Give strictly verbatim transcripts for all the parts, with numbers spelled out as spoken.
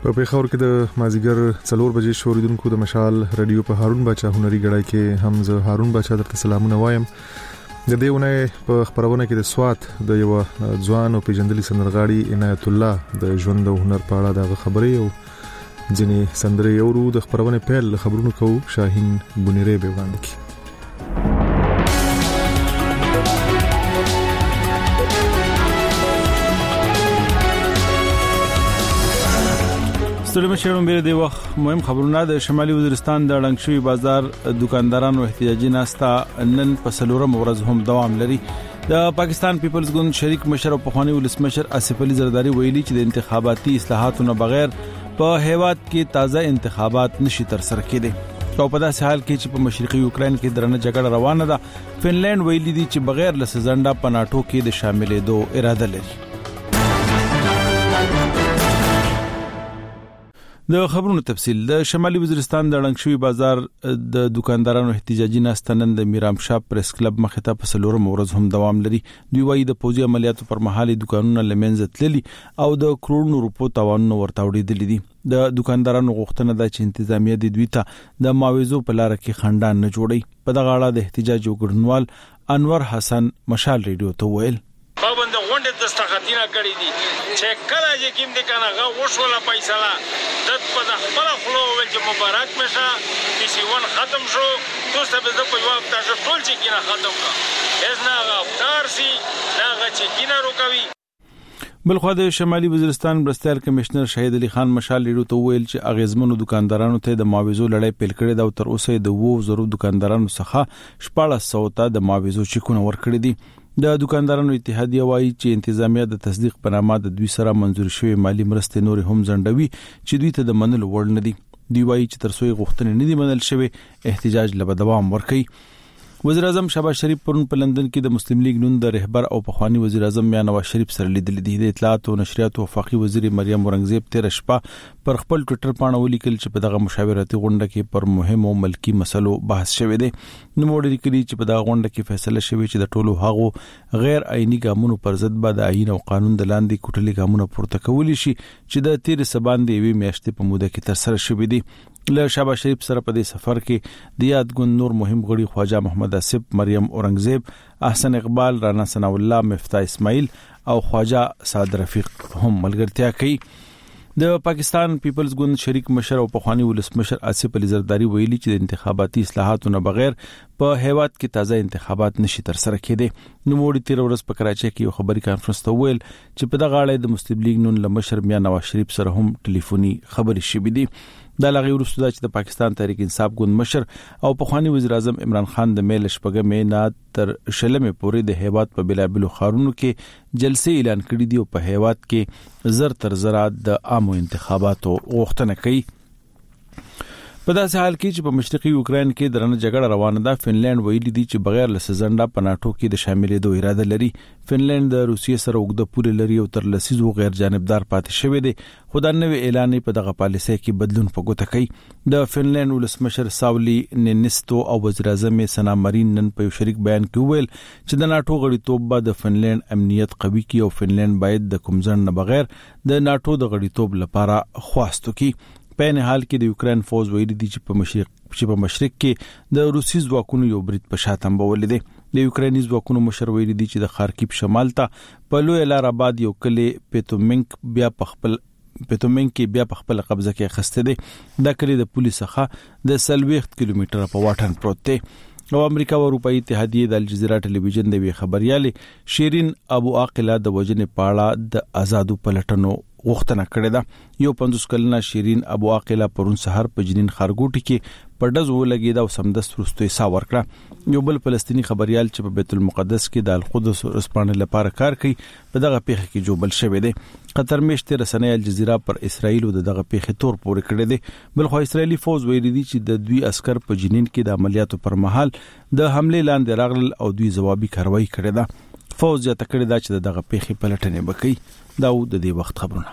په پیښور کې د مازیګر څلور بجې شوریدونکو د مشال رادیو په هارون باچا هنري غړای کې هم زه هارون باچا درته سلامونه وایم. د دې ونې په خبرونه کې د سوات د یو ځوان او پیژندلي سندرغاړي عنایت الله د ژوند او هنر په اړه د خبرې او ځینې سندرې اورو. د خبرونه پیل خبرونه کوو شاهین بونیری به وړاندې کی. ستړي مشرون بیره دی وخت مهم خبرونه د شمالي وزیرستان د لنګشوي بازار دکاندارانو احتجاجي ناستا نن په سلورم ورځ هم دوام لري. د پاکستان پیپلز ګوند شریک مشر او پخوانی ولسمشر آصف علي زرداری ویلي چې د انتخاباتي اصلاحاتو نه بغیر په هیواد کې تازه انتخابات نشي تر سره کېدي. او په داسې حال کې چې په مشرقي یوکرين کې درنه جګړه روانه ده، فنلند ویلي دي چې بغیر له سزنده په ناتو کې د شاملېدو اراده لري. د خبرونو تفصیل. د شمالي وزیرستان د لنګشوي بازار د دکاندارانو احتجاجي ناستنن د میرام شاه پریس کلب مخه ته په سلورم ورځ هم دوام لري. دوی وايي د پوځي عملیاتو پر مهال دکانونه لمنځه تللي او د کروڑونو روپو تاوانونه ورته وړي دي. د دکاندارانو غوښتنه ده چې انتظامیه د دوی ته د معاوضو په لار کې خندان نه جوړي. په دغه اړه د احتجاج وګړنوال انور حسن مشال ریډیو ته ویل پابند غونډه دستخطینه کړې دي چې کله چې کیم دي کنه غو وشوله فیصله د په خپل خلو ول چې مبارک مشه د سیون ختم شو دوسته به په جواب تاسو ټول چې کینه ختم کا از نه غفطار سي نه چې کینه روکوي. بلخو د شمالي وزیرستان برستیال کمشنر شهید علي خان مشال لیډو ته ویل چې اغیزمنو دکاندارانو ته د معاوضو لړۍ پیل کړې ده او تر اوسه د وو زرو دکاندارانو څخه شپږ سوه ته د معاوضو چکونه ورکړي دي. د دکاندارانو اتحادیه وايي چې انتظامیه د تصدیق په نامه د دوی سره منزور شوی مالی مرستې نور هم ځنډوي چې دوی ته د منلو وړ نه دي. دوی وايي چې تر څو غوښتنې نه دي منل شوی احتجاج له دوام ورکړي. وزیر اعظم شهباز شریف پرون په لندن کې د مسلم لیگ نون د رهبر او پخوانی وزیر اعظم میاں نواز شریف سره لیدل دي. د اطلاعات او نشریات وفاقي وزیر مریم اورنګزیب تیر شپه پر خپل ټوئیټر باندې ولیکل چې په دغه مشاورتي غونډه کې پر مهمو ملکی مسلو بحث شوی دی. نو موږ لیکلي چې په دغه غونډه کې فیصله شوی چې د ټولو هغو غیر آئینی ګامونو پر ضد به د آئین او قانون د لاندې کوټلي ګامونه پورته کولی شي چې د تیر سبان دی وی میاشتې په موده کې تر سره شوی دی. له شهباز شریف سره په دې سفر کې د یاد ګوند نور مهم غړي خواجه محمد آصف، مریم اورنګزیب، احسن اقبال، رانا ثنا الله، مفتاح اسماعیل او خواجه سعد رفیق هم ملګرتیا کوي. د پاکستان پیپلز ګوند شریک مشر او پخوانی ولسمشر آصف علي زرداری ویلي چې د انتخاباتي اصلاحاتو نه بغیر په هیواد کې تازه انتخابات نشي تر سره کېدي. نو موږ تیر ورځ په کراچۍ کې یو خبري کانفرنس ته ویل چې په دغه اړه د مسلم لیگ نون لمشر میاں نواز شریف سره هم ټلیفوني خبري شوې دي. د لغې وروسته چې د پاکستان تحریک انصاف ګوند مشر او پخوانی وزیر اعظم عمران خان د میل شپږمې نه تر شلمې پورې د هیواد په بلابلو خارونو کې جلسې اعلان کړې دي او په هیواد کې زر تر زر د عامو انتخاباتو غوښتنه کوي. په داسې حال کې چې په مشرقي یوکرين کې درنه جګړه روانه ده، فنلند ویلي دي چې بغیر له سزنده په ناتو کې د شاملېدو اراده لري. فنلند د روسیې سره اوږده پوله لري او تر لسیزو غیر جانبدار پاتې شوی دی، خو دا نوې اعلان په دغه پالیسۍ کې بدلون په ګوته کوي. د فنلند ولسمشر ساولی نینیستو او وزیر اعظم سنا مارین نن په یو شریک بیان کې ویل چې د ناتو غړیتوب به د فنلند امنیت قوي کړي او فنلند باید د کوم ځنډ نه بغیر د ناتو د غړیتوب لپاره خواستو کوي. په نه حال کې د یوکرين فوز ویلي دي چې په مشرق چې په مشرق کې د روسي ځواکونو یو برید په شاتم بولې دي. د یوکريني ځواکونو مشر ویلي دي چې د خارکیب شمال ته په لوی لار آباد یو کلی پیتومنک بیا په خپل پیتومنک کې بیا په خپل قبضه کې خسته دي. دا کلی د پولیس څخه د سلويخت کیلومتره په واټن پروت دی. او امریکا او اروپאי اتحادیه د الجزیره ټلویزیون د وی خبريالې شیرین ابو عاقله د وجنې پاړه د آزادو پلټنو غوښتنه کړې ده. یو پنځوس کلنه شیرین ابو عاقله پرون سحر په جنین خارګوټي کې په ډز ولګید او سمدست وروسته سا ورکړه. یو بل فلسطینی خبريال چې په بیت المقدس کې د القدس رسپانې لپاره کار کوي په دغه پیښه کې جوبل شوی دی. قطر میشته رسنۍ الجزیره پر اسرائیل د دغه پیښې تور پورې کړې دي. بل خو اسرائیلی فوز ویلي دي چې د دوی عسكر په جنین کې د عملیاتو پر مهال د حمله لاندې راغلل او دوی جوابي کاروایی کړې ده. فوز یې تکړه دا چې دغه پیښې پلټنې وکړي. دا د دې وخت خبرونه.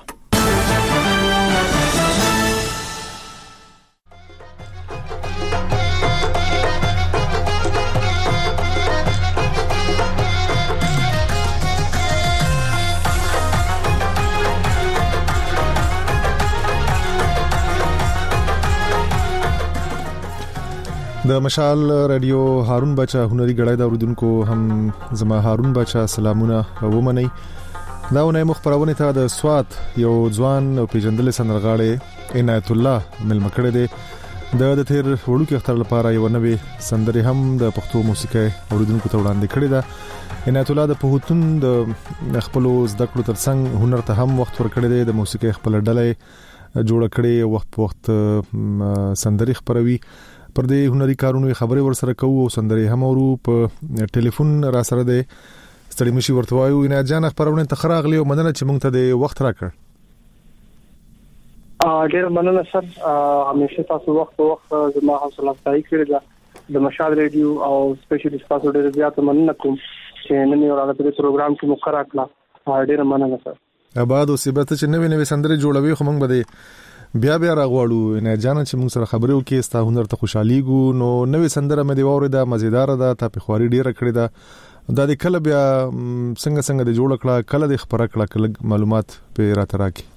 د مشال رادیو هارون بچا هنري غړای دا اوریدونکو هم زما هارون بچا سلامونه ومني. دا ونه مخبرونه ته د سوات یو ځوان او پیجندل سندرغاړي عنایت الله مل مکړه دي د د تیر وړو کې اختر لپاره یو نوې سندري هم د پښتو موسیقي اوریدونکو ته وړاندې کړې ده. عنایت الله د پهوتون د خپل زده کړو ترڅنګ هنر ته هم وخت ورکړی دی. د موسیقي خپل ډلې جوړ کړي وخت په وخت سندري خبروي. پر دې هنري کارونو خبرې ورسره کوو او سندري هم ورو په ټلیفون را سره ده. ستړي مشي ورته وایو نه جان خبرونه تخراغلی او مننه چې مونږ ته د وخت راکړ. ا ډېر مننه سر. همیشه تاسو وخت په وخت زما حوصله افزایی کړې ده د مشال رادیو او سپیشلی تاسو ډېر زیات مننه کوم چې نن یو راغلی په پروګرام کې مقرره کړه. ډېر مننه سر. آباد او سیبت چې نوې نوې سندري جوړوي خو مونږ به بیا بیا راغواړو نه جان چې موږ سره خبرې وکړي ستا هنر ته خوشحاليګو. نو نوې سندره مې دی ووري دا مزیدار ده تا په خواري ډیره کړې ده دا د کله بیا څنګه څنګه د جوړ کړه کله د خبره کړه کله معلومات په راته راکې.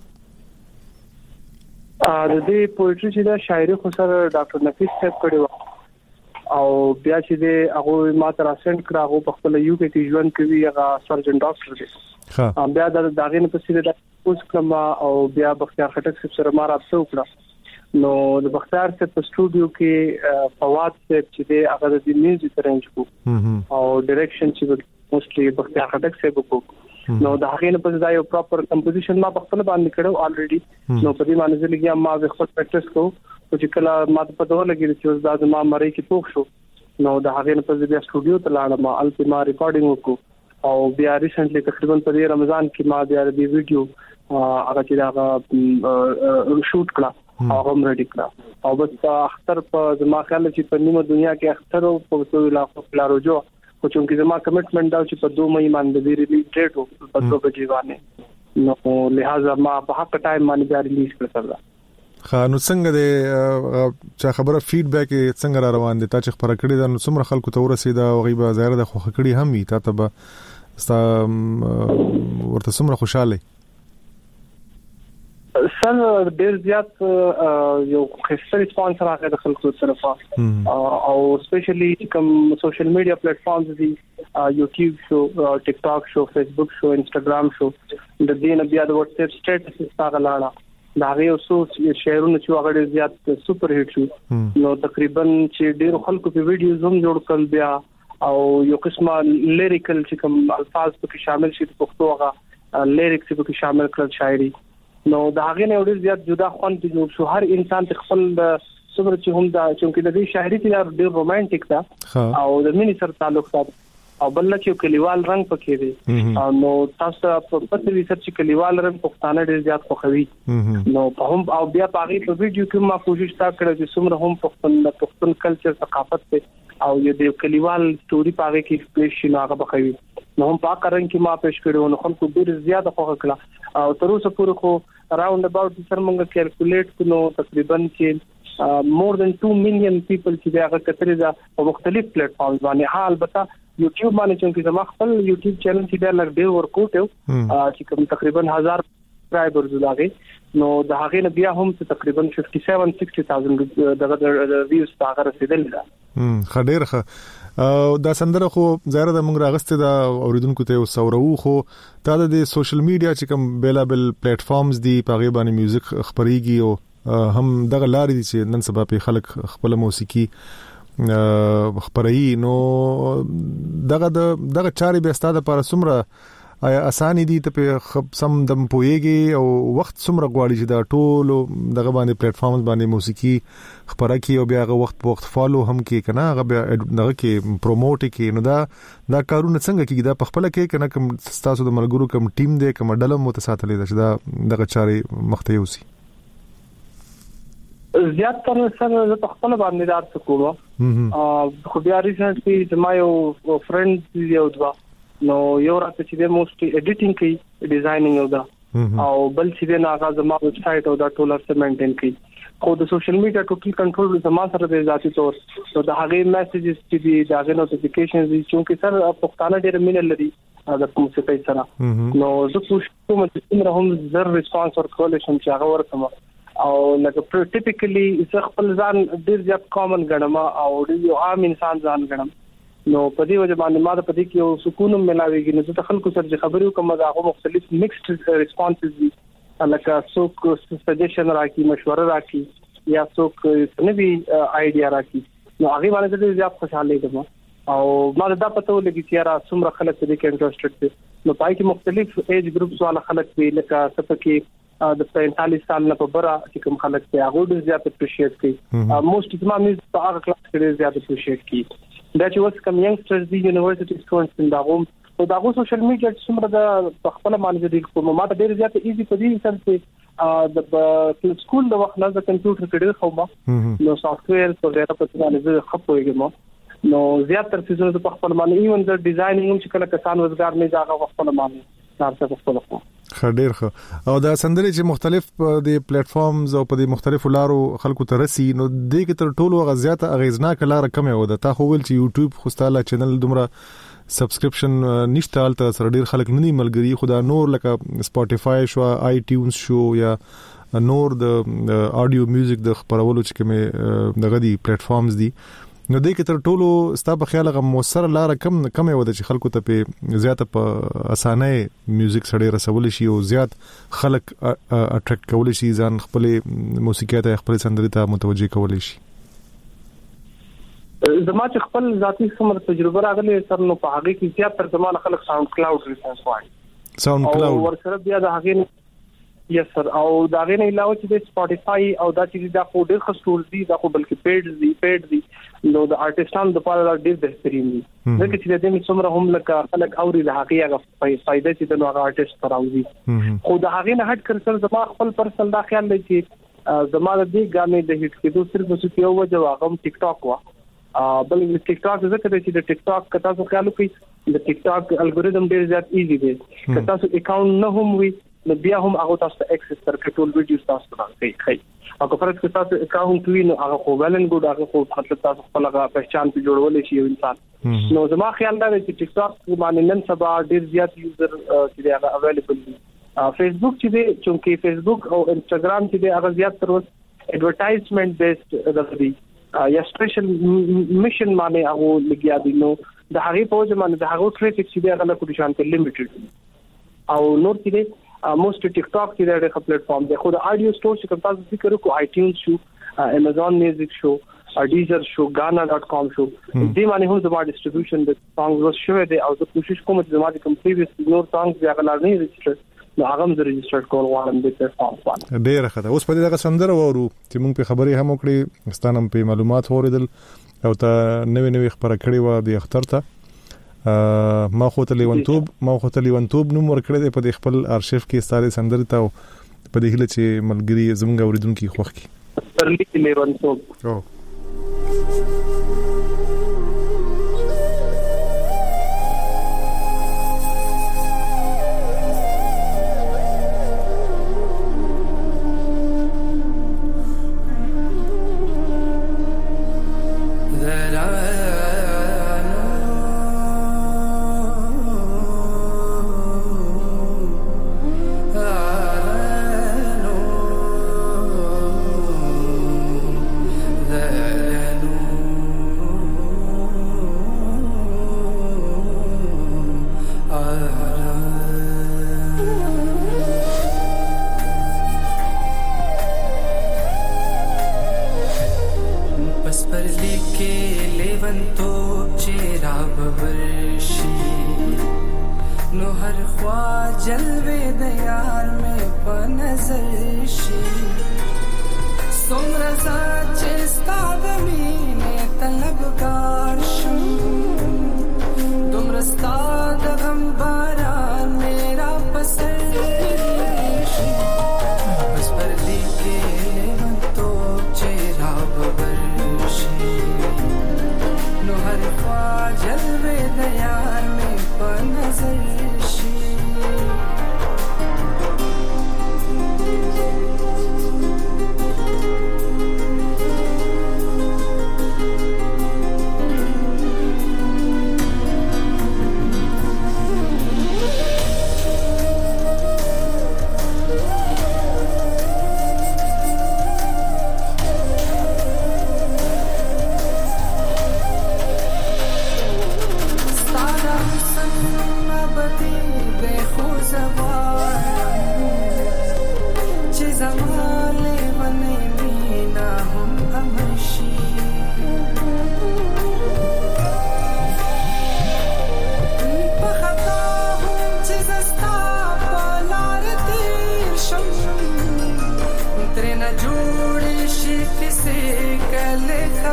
ا د دې پوئټري چې دا شاعري خو سره ډاکټر نفیس صاحب کړی و او بیا چې د هغه ما تر اسنټ کړه هغه په خپل یو کې چې ژوند کوي هغه سرجن ډاکټر دی. ها بیا د داغې په سیده د اوس کلمه او بیا بختیار خټک سره ما راځو وکړه. نو د بختیار صاحب په سټوډیو کې فواد صاحب چې د هغه د میوزیک رینج کو او ډایرکشن چې موستلی بختیار خټک صاحب کو. نو د هغې په ځای یو پراپر کمپوزیشن ما په خپل باندې کړو الریډي. نو په دې باندې ځلګیا ما د خپل پریکټیس کو چې کله ما په دوه لګی چې دا د ما مری کې پوښ شو. نو د هغې په ځای سټوډیو ته لاړم الته ما ریکارډینګ وکړو او بیا ریسنټلی تقریبا په رمضان کې ما بیا د ویډیو هغه چې دا شوټ کړه هغه هم ریډي کړه او بس اختر په زما خیال چې په نیمه دنیا کې اختر او په ټول علاقو پلارو جو خو چې زما کمټمنټ دا چې په دوه مې باندې دی ریلیز ډیټ او په دوه بجې باندې نو لہذا ما په حق ټایم باندې دا ریلیز کړل. خا نو څنګه د چا خبره فیډبیک څنګه را روان دي تا چې خبره کړې ده نو څومره خلکو ته ورسېده او غیبه ظاهر د خوخه کړي هم وي تا ته به ستا ورته څومره خوشاله سر ډیر زیات یو خسته ریسپانس راغی د خلکو طرفه او سپیشلی کوم سوشل میډیا پلیټ فارمز دي یوټیوب شو ټیک ټاک شو فیسبوک شو انستګرام شو د دې نه بیا د واتس اپ سټیټس ستاره لاړه دا غي اوسو شعرونه چې هغه زیات سپر هټ شو. نو تقریبا چې ډیر خلکو په ویډیوز هم جوړ کړل بیا او یو قسمه لیریکل چې کوم الفاظ پکې شامل شي په پښتو هغه لیریکس پکې شامل کړل شاعري. نو دا هغه نه ډیر زیات جدا خوان کې جوړ شو. هر انسان ته خپل صبر چې هم دا چې د دې شاعري کې ډیر رومانټیک ده او د مینې سره تعلق ساتي او بل چې کلیوال رنگ پکې دی نو تاسو په پته ریسرچ کلیوال رنگ پښتانه ډیر زیات خوښوي. نو په هم او بیا پاغي په ویډیو کې ما کوشش تا کړې چې څومره هم پښتون پښتون کلچر ثقافت ته او د کلیوال سټوري پاغي کې پیش شي هغه بخوي. نو هم پاک رنگ کې ما پیش کړو نو خلکو ډیر زیات خوښ کړه او تر اوسه پورې خو اراوند اباوت سر مونږ کیلکولیټ کړو تقریبا چې مور دان two million people چې هغه کتري دا په مختلف پلیټ فارمز باندې حال بتا یوټیوب باندې چې زما خپل یوټیوب چینل چې ډېر لږ ډېر ورکوټ یو چې کوم تقریبا هزار سبسکرایبرز لاګي نو د هغه نه بیا هم تقریبا fifty-seven sixty thousand دغه ویوز هغه رسیدل دا هم خډیر خ دا سندره خو ظاهر د مونږ راغسته دا اوریدونکو ته وسورو خو تا د سوشل میډیا چې کوم بیلابل پلیټ فارمز دی پاغه باندې میوزیک خبريږي او هم دغه لارې دي چې نن سبا په خلک خپل موسیقي خبري نو دغه دغه چاري به ستاده پر سمره آیا اساني دي ته په سم دم پويږي او وخت سمره غواړي چې دا ټول دغه باندې پلیټ فارمز باندې موسیقي خبره کی او بیا هغه وخت په وخت فالو هم کی کنه هغه بیا دغه کې پروموټ کی نو دا دا کارونه څنګه کیږي دا په خپل کې کنه کوم تاسو د ملګرو کوم ټیم دی کوم ډله متساتلې ده چې دا دغه چاري مخته یوسي زیات تر سره د خپل باندې دار څه کوم ا خو بیا ریسنټلی زما یو فرند یو دوا نو یو راته چې د موستلی ایډیټینګ کوي ډیزاینینګ او دا او بل چې د ناغه زما ویب سټ او دا ټول سره مینټین کوي خو د سوشل میډیا ټوټل کنټرول زما سره د ذاتي تور نو د هغه میسجز چې دی دا نوټیفیکیشنز چې سره پښتانه ډېر مینل لري دا کوم څه کوي سره نو زه کوشش کوم چې موږ هم زر ریسپانس ورکول شم چې هغه ورکوم او لکه ټیپیکلی زه خپل ځان ډیر زیات کامن ګڼم او یو عام انسان ځان ګڼم نو په دې وجه باندې ما د پدې کې یو سکون ملاويږي نو زه خلکو سره خبرې کوم دا هغه مختلف مکسډ ریسپانسز دي لکه څوک سجیشن راکړي مشوره راکړي یا څوک نوی آیډیا راکړي نو هغه باندې د زیات خوشاله یم او ما دا پته ولګی چې را څومره خلک دې کې انټرېستډ دي نو پای کې مختلف ایج ګروپس والا خلک وی لکه سپکه د پینتالیس سال نه په بره چې کوم خلک ته هغه ډیر زیات اپریشیټ کوي موست اف ما میز په هغه کلاس کې ډیر زیات اپریشیټ کوي دا چې وس کوم ینګسټرز دی یونیورسيټي سټوډنټس ان داغو او داغو سوشل میډیا چې څومره د خپل باندې د کوم ما ډیر زیات ایزي په دې سره چې د سکول د وخت نه د کمپیوټر کې ډیر خو ما نو سافټویر څو ډیر په څه نه خپويږم نو زیات تر څه په خپل باندې ایون د ډیزاینینګ چې کله کسان روزګار نه ځاګه خپل باندې تاسو خپل خپل خډیر خو او دا سندري چې مختلف د پلیټ فارمز او په مختلفو لارو خلکو ته رسي نو د کې تر ټولو غزياته اغیزناک لار کم یو ده تا خو ول چې یوټیوب خو ستاله چینل دومره سبسکرپشن نشته الته سره ډیر خلک نه ملګری خدا نور لکه سپوټیفای شو آی ټیونز شو یا نور د اډیو میوزیک د خبرولو چې کومه دغه دی پلیټ فارمز دي نو دې کې تر ټولو ستا په خیال غو موثر لار کم کم یو د چې خلکو ته په زیاته په اسانه میوزیک سره رسول شي او زیات خلک اټریکټ کول شي ځان خپل موسیقي ته خپل سندري ته متوجه کول شي زما چې خپل ذاتی څومره تجربه راغلي سر نو په هغه کې زیات تر زمانه خلک ساوند کلاود ریسپانس وايي ساوند کلاود او ورسره بیا د هغه یس سر او دا غي نه علاوه چې د سپوټیفای او دا چې دا خو ډېر خصوص دي دا خو بلکې پیډ دي پیډ دي نو د ارتستانو د پاره ډېر بهترین دي ځکه چې د دې څومره هم لکه خلک اوري د هغه فائدې چې د نوغه ارتست تراوزي خو د هغه نه هټ کړ سر زما خپل پرسنل دا خیال دی چې زما د دې غانې د هټ کېدو صرف څه یو وجه واغم ټیک ټاک وا بل ټیک ټاک ځکه چې د ټیک ټاک کتا څو خیال کوي د ټیک ټاک الګوریدم ډېر زیات ایزي دی کتا څو اکاونټ نه هم وي نو بیا هم هغه تاسو ته اکسس تر ټول ویډیوز تاسو ته کوي او که فرض کړئ تاسو اکاونټ وی نو هغه خو ولن ګډ هغه خو مطلب تاسو خپل هغه پہچان په جوړول شي یو انسان نو زما خیال دا دی چې ټیک ټاک باندې نن سبا ډیر زیات یوزر چې هغه اویلیبل دي فیسبوک چې دی چې فیسبوک او انستګرام چې دی هغه زیات تر اوسه ایڈورټایزمنت بیسډ دغه یا سپیشل میشن باندې هغه لګیا دي نو د هغه په وجه باندې د هغه ټریفیک چې دی هغه کوم شان ته لیمیټډ او نور چې دی موست ټیک ټاک کې د هغه پلیټ فارم دی خو د اډیو سٹور چې کوم تاسو ذکر وکړو آی ټیونز شو امازون میوزیک شو ډیزر شو غانا ډاٹ کام شو دې باندې هم زما ډیسټریبیوشن د سانګز شو دی او زه کوشش کوم چې زما د کوم پریویس نور سانګز بیا غلا نه ريجستر نو هغه زه ريجستر کول غواړم د پلیټ فارم باندې ډیر ښه اوس په دې سندره وورو چې موږ په خبرې هم وکړې ستانم په معلومات اوریدل او ته نوې نوې خبره کړې و د اختر ته ما خو ته لیونتوب ما خو ته لیونتوب نوم ورکړی په خپل ارشیف کې ستاره سندري ته په دې هله چې ملګری زمونږ اوریدونکو خوښ کی پرلی لیونتوب او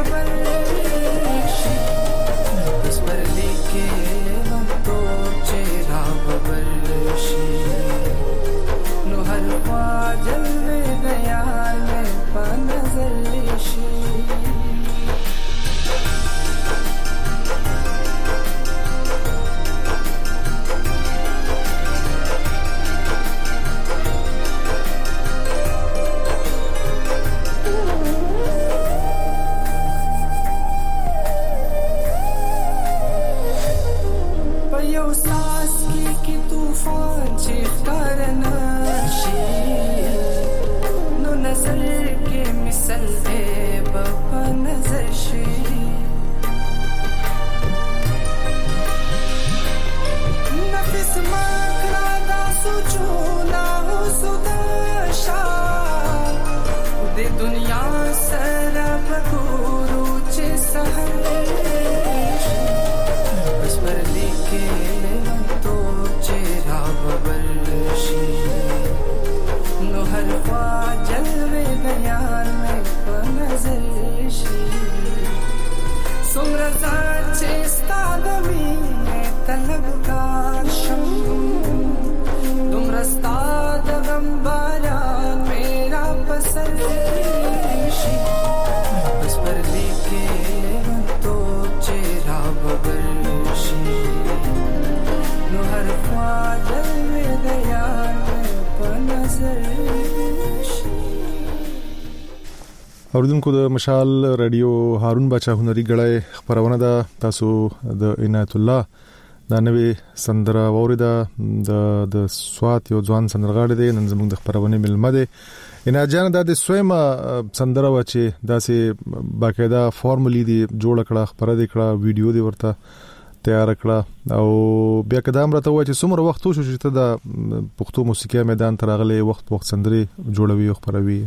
خبر شي بس پر لیکه نو تو چهرا خبر شي نو هر خوا جلوه دیال په نظر شي اوریدونکو د مشال رادیو هارون بچا هنري غړای خبرونه ده تاسو د عنایت الله دا نوې سندره وریدا د د سوات یو ځوان سندرغاړي دی نن زموږ د خبرونه ملمه ده عنایت جان د سویما سندره و چې داسې باقاعده فارملی دی جوړ کړه خبره دی کړه ویډیو دی ورته تیار کړه او بیا کدام راته و چې څومره وخت شو چې ته د پښتو موسیقي میدان ترغلې وخت وخت سندري جوړوي او خبروي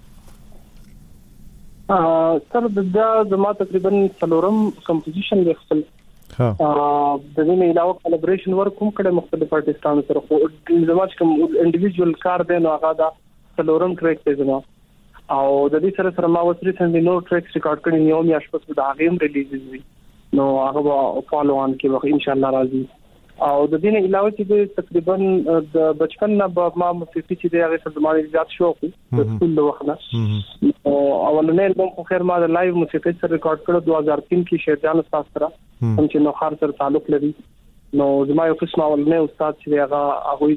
سر دا زما تقریبا څلورم کمپوزیشن دی خپل ها د دې نه علاوه کولابریشن ورک کوم کړه مختلف آرټیستانو سره خو زما کوم انډیویډوال کار دی نو هغه دا څلورم ټریک دی زما او د دې سره سره ما وسري څنګه نو ټریکس ریکارډ کړی نیو میاش په دا غیم ریلیز وي نو هغه فالو آن کې وخت ان شاء الله راځي او د دې نه علاوه چې تقریبا د بچپن نه ما موسیقي چې دی هغه سره زموږ زیات شوق د سکول وخت نه او اولنې البوم خو خیر ما د لایو موسیقي سره ریکارډ کړو دوه هزار تین کې شیرجان استاد سره هم چې نو خار سره تعلق لري نو زما یو قسم اولنې استاد چې هغه هغه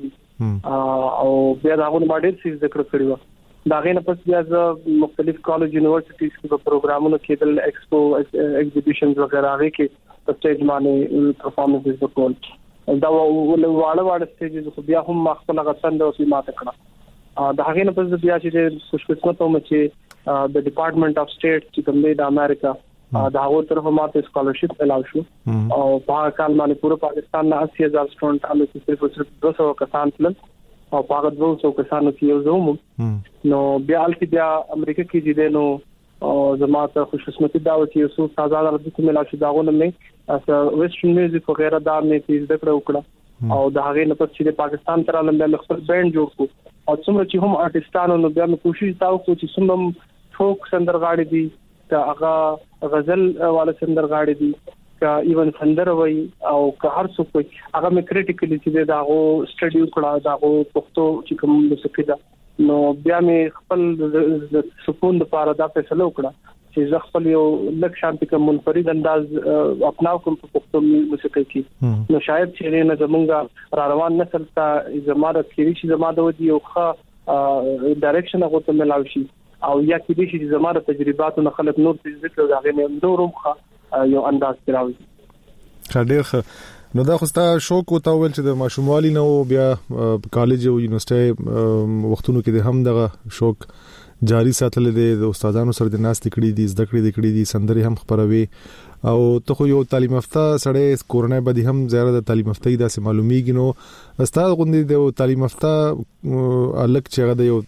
دی او بیا دا هغه ما ډېر څه ذکر کړی و دا غینه پس بیا د مختلف کالج یونیورسيټیز کې په پروګرامونو کې د ایکسپو ایگزیبیشنز وغیرہ هغه کې په سټیج باندې پرفارمنسز وکول دا واړه واړه سټیجز خو بیا هم خپل غسند او سیمات کړه دا هغه نه پس بیا چې خوش قسمت وم چې د ډپارټمنټ اف سټیټ چې کوم دی د امریکا دا هغه طرف ماته سکالرشپ ملاو شو او په کال باندې پوره پاکستان نه اسی هزار سټوډنټ هغه چې صرف دو سو کسان تل او هغه دو سو کسانو کې یو زوم نو بیا الته بیا امریکا کې چې نو او زماته خوش قسمتي دا و چې یو سازا راځي ملا شي داونه مې اس ویسټرن میوزیک وغیرہ دا مې تیز دکړه وکړه او دا هغه نه پس چې پاکستان تر لاندې خپل بینډ جوړ کو او څومره چې هم آرټیستانو نو بیا مې کوشش تاو کو چې څومره فوک سندرغاړي دي کا هغه غزل والا سندرغاړي دي کا ایون سندر وای او که هر څوک هغه مې کریټیکلی چې دا غو سټډي وکړه دا غو پښتو چې کوم موسیقي ده نو بیا مې خپل سکون لپاره دا فیصله وکړه چې زه خپل یو لک شانتي کوم منفرد انداز اپناو کوم په پښتو موسیقي کې نو شاید چې نه زمونږ را روان نسل ته زماره کېږي چې زماره د ودی یو ښه ډایرکشن هغه ته ملاوي شي او یا کې دي چې زماره تجرباتو نه خلک نور څه ذکر راغلي نو نورم ښه یو انداز تراوي خاطر نو دا خوستا شوق او تاول چې د ماشوموالي نو بیا کالج او یونیورسيټي وختونو کې د هم دغه شوق جاری ساتل دي د استادانو سره د ناس تکړې دي زده کړې دي دي سندري هم خبروي او ته خو یو تعلیم یافته سړی کورونه باندې هم زیاده د تعلیم یافته د معلومیږي نو استاد غوندي د تعلیم یافته الک چې هغه د یو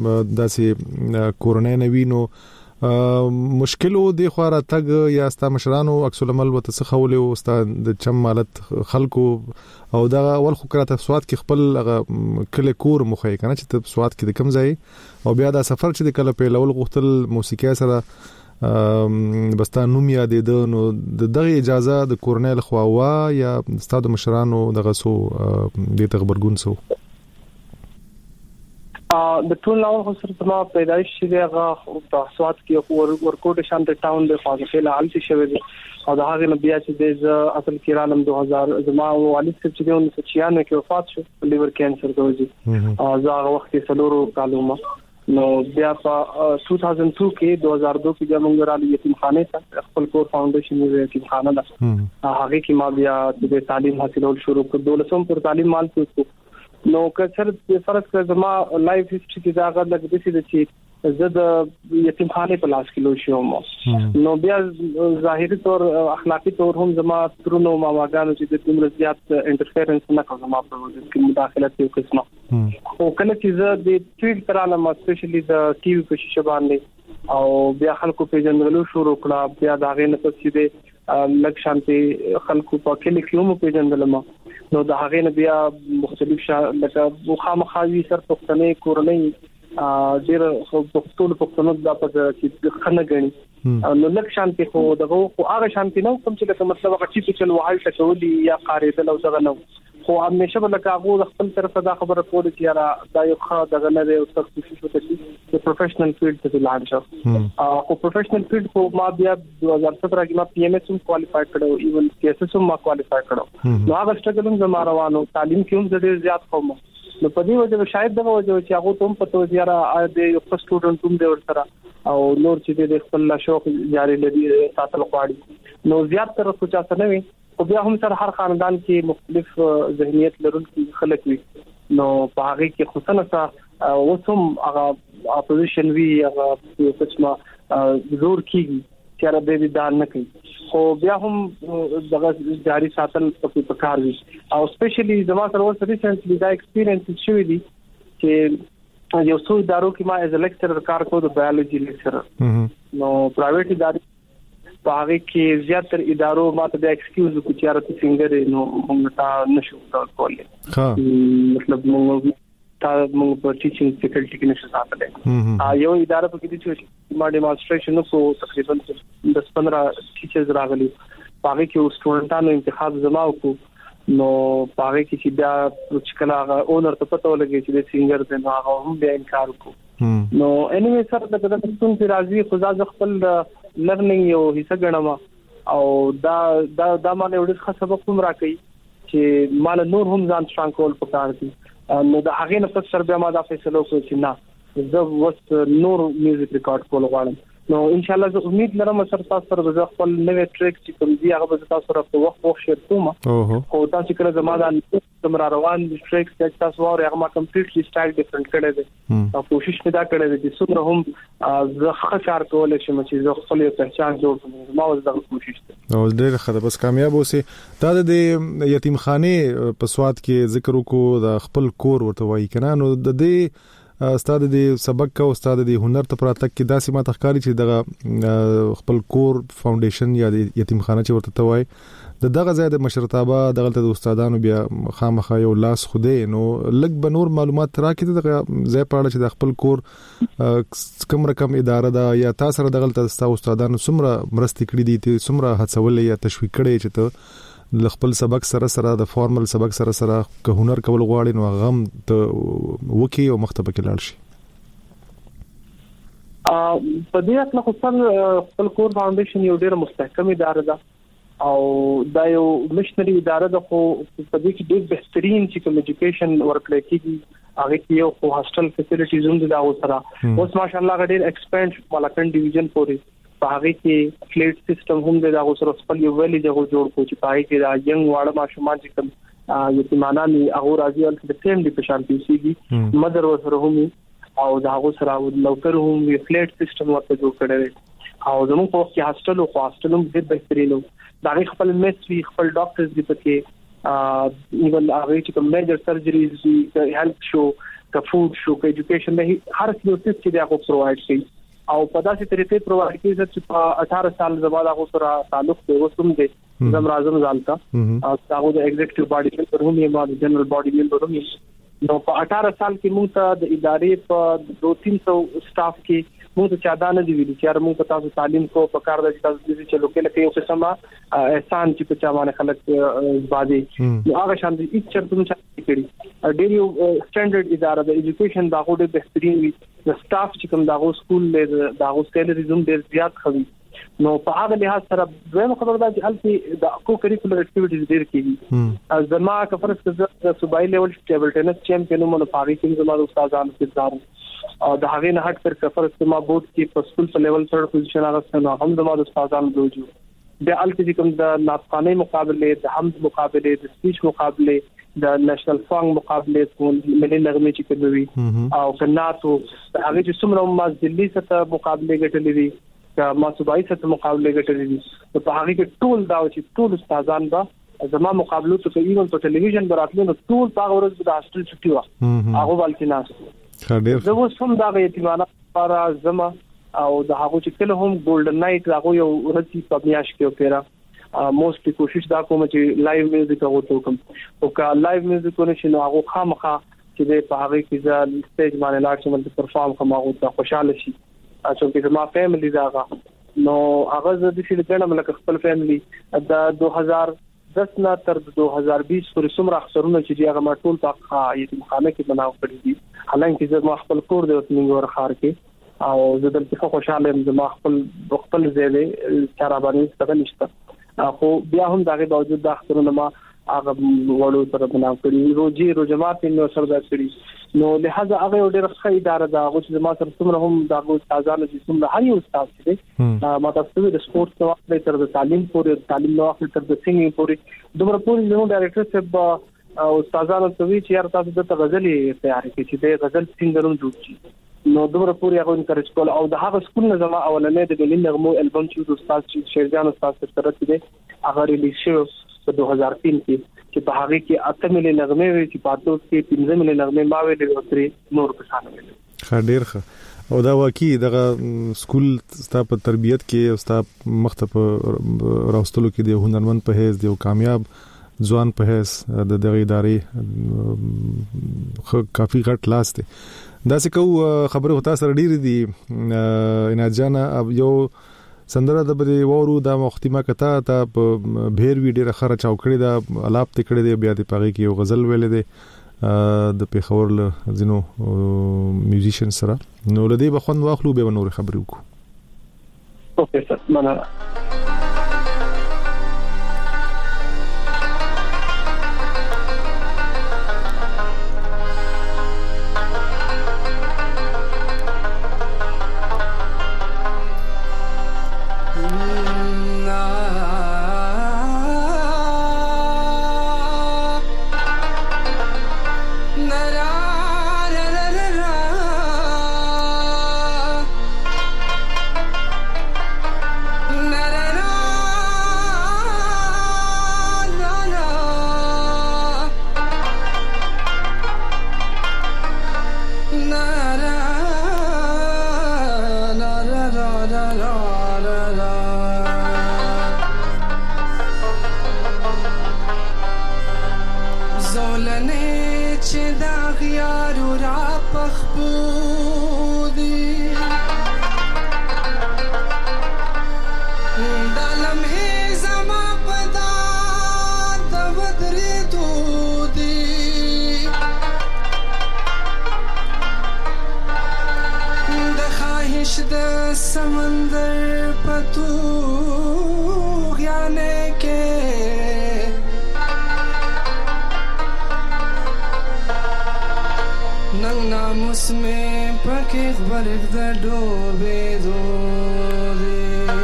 داسې کورونه نه وینو مشکل دی خو راتګ یا ستا مشرانو عکس العمل وته خولې او ستا د چم مالت خلکو او دا اول خو کراته سواد کې خپل کله کور مخې کنه چې ته سواد کې د کم ځای او بیا دا سفر چې د کله په لول غوښتل موسیقي سره بستا نوم یادې ده نو دغه اجازه د کورنیل خواوا یا ستاسو مشرانو دغه سو د تخبرګون سو ا د ټول نو خصوصا ما پیدایش شي هغه په سواد کې ور ورکوټ شانت ټاون د خواږه له حالت شوی دی او دا هغه نبي چې د اصل کې رالم دو هزار زما والد چې د انیس سو چھیانوے کې وفات شو لیور کینسر دوزي او زه هغه وخت کې سلورو کالومه نو بیا په دو هزار دو کې دو هزار دو کې د منګرالي یتیم خانه ته خپل کور فاونډیشن یې یتیم خانه ده هغه کې ما بیا د تعلیم حاصلول شروع کړ دولسم پر تعلیم مال کو نو که سر فرض کړه زما لایف هیستوري کې دا غږ لګ دي چې زه د یتیم خانه په لاس کې لو شوم نو بیا ظاهري تور اخلاقی تور هم زما ترونو ما واګانو چې د دومره زیات انټرفیرنس نه کوم ما په وجه کې مداخلت یو قسمه او کله چې زه د ټویټ تراله ما سپیشلی د ټي وي په شیشه باندې او بیا خلکو پیژندلو شروع کړه بیا دا غي نه پڅې دي لک شانتي خلکو په کلی کې هم پیژندلم نو دا هغه نه بیا مختلف لکه مخامخاوي سر پښتنې کورنۍ ډېر خو ټول پښتنو د په خنه غني نو لک شانتي خو دغه خو هغه شانتي نو کوم چې لکه مطلب هغه چې چل وحال تکولي یا قاریدل او دغه نو خو همیشه بلکه هغه خپل طرف دا خبره کوله چې یاره دا یو ښه دغه نه دی او څه کوشش وکړي چې پروفیشنل فیلډ ته لاړ شم او پروفیشنل فیلډ کو ما بیا دو هزار سترہ کې ما پی ایم ایس هم کوالیفای کړو ایون پی ایس ایس هم ما کوالیفای کړو نو هغه سټرګل هم زما روانو تعلیم کې هم ډېر زیات کوم نو په دې وجه شاید دا وجه چې هغه ته هم پته وزیاره د یو سټوډنټ هم دی ورسره او نور چې د خپل شوق جاری لري ساتل غواړي نو زیات تر څه چا نه وي او بیا هم سره هر خاندان کې مختلف ذهنیت لرونکي خلک وي نو په هغه کې خصوصا وسم هغه اپوزیشن وی هغه څه زور کیږي چې را به دا نه کوي خو بیا هم دغه جاری ساتل په پکار وي او سپیشلی زما سره ورته ریسنټلی دا ایکسپیرینس شوی دی چې یو څو ادارو کې ما ایز ا لیکچرر کار کوم د بایولوژي لیکچرر نو پرایویټ ادارې په هغه کې زیاتره ادارو ماته د ایکسکیوز کو چارته څنګه نو موږ ته نشو کولای ها مطلب موږ تا موږ په ټیچینګ فیکلټی کې نشو ساتلای یو اداره په کې چې ما ډیمونستریشن کو تقریبا دس پندرہ ټیچرز راغلي هغه کې سټوډنټانو انتخاب زما وکړو نو هغه کې چې بیا چې کله هغه اونر ته پته ولګي چې د سینګر د هغه هم بیا انکار وکړو نو انیوي سره د دغه څون راځي خو ځا خپل لرنینګ یو حصہ ګڼم او دا دا د مال وړي ښه سبق هم راکړي چې مال نور هم ځان سترانګ کول پکار دي نو دا هغه نه پس سر بیا ما دا فیصله وکړ چې نه زه وس نور میوزیک ریکارډ کول غواړم نو ان شاء الله زه امید لرم سر تاسو سره د خپل نوې ټریک چې کوم دی هغه به تاسو سره په وخت وخت شیر کوم او تاسو کله زما د تمرا روان د ټریک چې تاسو واره هغه ما کمپلیټلی سټایل ډیفرنٹ کړی دی او کوشش مې دا کړی دی چې څومره هم زه ښه کار کولای شم چې زه خپل پہچان جوړ کړم ما اوس دا کوشش کوم او ډېر ښه بس کامیاب اوسئ دا د یتیم خانه په سواد کې ذکر وکړو د خپل کور ورته وایي کنه نو د دې استاد دې سبق او استاد دې هنر ته پراتک کې داسې ما تخکاری چې دغه خپل کور فاونډیشن یا یتیم خانه چې ورته توای د دغه ځای د مشرتابه دغه د استادانو بیا خامخا یو لاس خوده نو لګ بنور معلومات راکې دغه ځای په اړه چې د خپل کور کوم رقم اداره ده یا تاسو دغه د استادانو څومره مرستې کړې دي ته څومره هڅول یا تشویق کړي چې ته د خپل سبق سره سره د فارمل سبق سره سره که هنر کول غواړي نو غم ته وکی او مختبه کې لاړ شي ا په دې اصل خو خپل کور فاونډیشن یو ډېر مستحکم اداره ده او دا یو مشنري اداره ده خو په دې کې ډېر بهترین چې کوم ایجوکیشن ورکړل کیږي هغه کې یو خو هاستل فیسیلیټیز هم دي دا سره اوس ماشاءالله غډیر ایکسپاند ملکن ډیویژن پورې په هغه کې فلیټ سیستم هم د هغه سره خپل یو ویلي جوړ جوړ کو چې پای کې دا ینګ واړه ماشومان چې کوم یتیمانان هغه راځي او د ټیم دی په شان پیسيږي مدر وسره هم او دا هغه سره لوکر هم یو فلیټ سیستم ورته جوړ کړی او زموږ په کې هاستل او هاستل هم ډېر بهترینو دا خپل میس وی خپل ډاکټرز دی پکې ا ایون هغه چې کوم میجر سرجریز دی هیلث شو کا فود شو کا ایجوکیشن نه هر څه چې دا کو پرووایډ کوي او په داسې طریقې پرووایډ کیږي چې په اٹھارہ سال زموږ هغه سره تعلق دی وسوم دی زم اعظم ځالتا او هغه د ایگزیکټیو باډي ممبر هم یې ما د جنرال باډي ممبر هم نو په اٹھارہ سال کې موږ ته د ادارې په دو تین سو سټاف کې موږ ته چا دا نه دی ویلي چې موږ په تاسو تعلیم کو په کار د تاسو د چې لوکل کې یو قسمه احسان چې په چا باندې خلک باندې نو هغه شان دي چې چرته چې کړي ډېر یو سټانډرډ اداره د ایجوکیشن دا غوډه بهترین وي د سټاف چې کوم دا غو سکول له دا غو سیلریزم ډېر زیات خوي نو په هغه لحاظ سره دویمه خبره ده چې الته د کو کریکولر اکټیویټیز ډېر کیږي از زما کفرس د صوبایي لیول ټیبل ټینس چیمپیون مونږ په هغه کې زما استادانو کې ځارو او د هغه نه هټ پر کفرس ما بورډ کې په سکول په لیول سره پوزیشن هغه نو هم زما استادانو دوجو د الته کوم د ناطقانه مقابله د حمد مقابله د سپیچ مقابله د نېشنل سانګ مقابله کوم ملي نغمه چې کوي او کناتو هغه چې څومره ما دلی سره مقابله ګټلې دي ما صوبایي سره مقابله ګټلې دي په هغه کې ټول دا چې ټول استادان به زما مقابله ته ایون په ټلویزیون براتلو ټول هغه ورځ د هاستل چټي و هغه ولته ناس خډیر زه اوس هم دا یتیمانه لپاره زما او د هغه چې کله هم ګولډن نایټ هغه یو ورځي په میاش کې پیرا موستلی کوشش دا کوم چې لایو میوزیک هغه کوم او کا لایو میوزیک ونه شنو هغه خامخا چې په هغه کې ځل سټیج باندې لاړ شم د پرفارم کوم هغه ته خوشاله شي اچھا چې ما فیملی داغه نو هغه د دې لپاره ملک خپل فیملی د دوه هزار دس نه تر دوه هزار بیس پورې څومره خسرونه چې هغه ما ټول په یتیمخانه کې بناو کړی دي حالانکه زه ما خپل کور د وسنګور خار کې او زه دلته خوشاله یم زه ما خپل خپل ځای چاره باندې څه نشته خو بیا هم دغه باوجود د خسرونه ما هغه وړو سره بناو کړی روزي روزمات نو سره دا کړی نو لہذا هغه ډېر ښه اداره ده هغه چې ما سره څومره هم دغه استادانو چې څومره هر یو استاد چې ما تاسو د سپورت نو خپل تر د تعلیم پورې تعلیم نو خپل تر د سنگینګ پورې دومره پورې نو ډایرکټر صاحب او استادانو ته وی چې یار تاسو د غزلې تیار کړئ چې د غزل سنگرون جوړ شي نو دومره پورې هغه انکریج کول او د هغه سکول نه زما اولنې د ملي نغمو البم چې د استاد شیرجان استاد سره سره هغه ریلیز شو په دوه هزار تین کې چې په هغه کې اته ملي نغمې وي چې پاتوس کې پنځه ملي نغمې ما ویلې او ترې نور کسان ویلې خډیر ښه او دا واقعي دغه سکول ستاسو په تربيت کې او ستاسو مختلف راوستلو کې د هنرمند په هیڅ دی او کامیاب ځوان په هیڅ د دغه ادارې خو کافي غټ لاس دی دا څه کو خبره هوتا سره ډیر دي ان جانا یو سندره د بری وورو د مختمه کتا ته په بهر وی ډیره خرچ او کړی دا الاپ ته کړی دی بیا د پاغي کې یو غزل ویل دی د پیښور له زینو میوزیشن سره نو لدی بخون واخلو به نور خبرې وکړو اوکې سر مننه समंदर पतू ज्ञाने के नंग नामुस में पके बरक द डोबे दो दे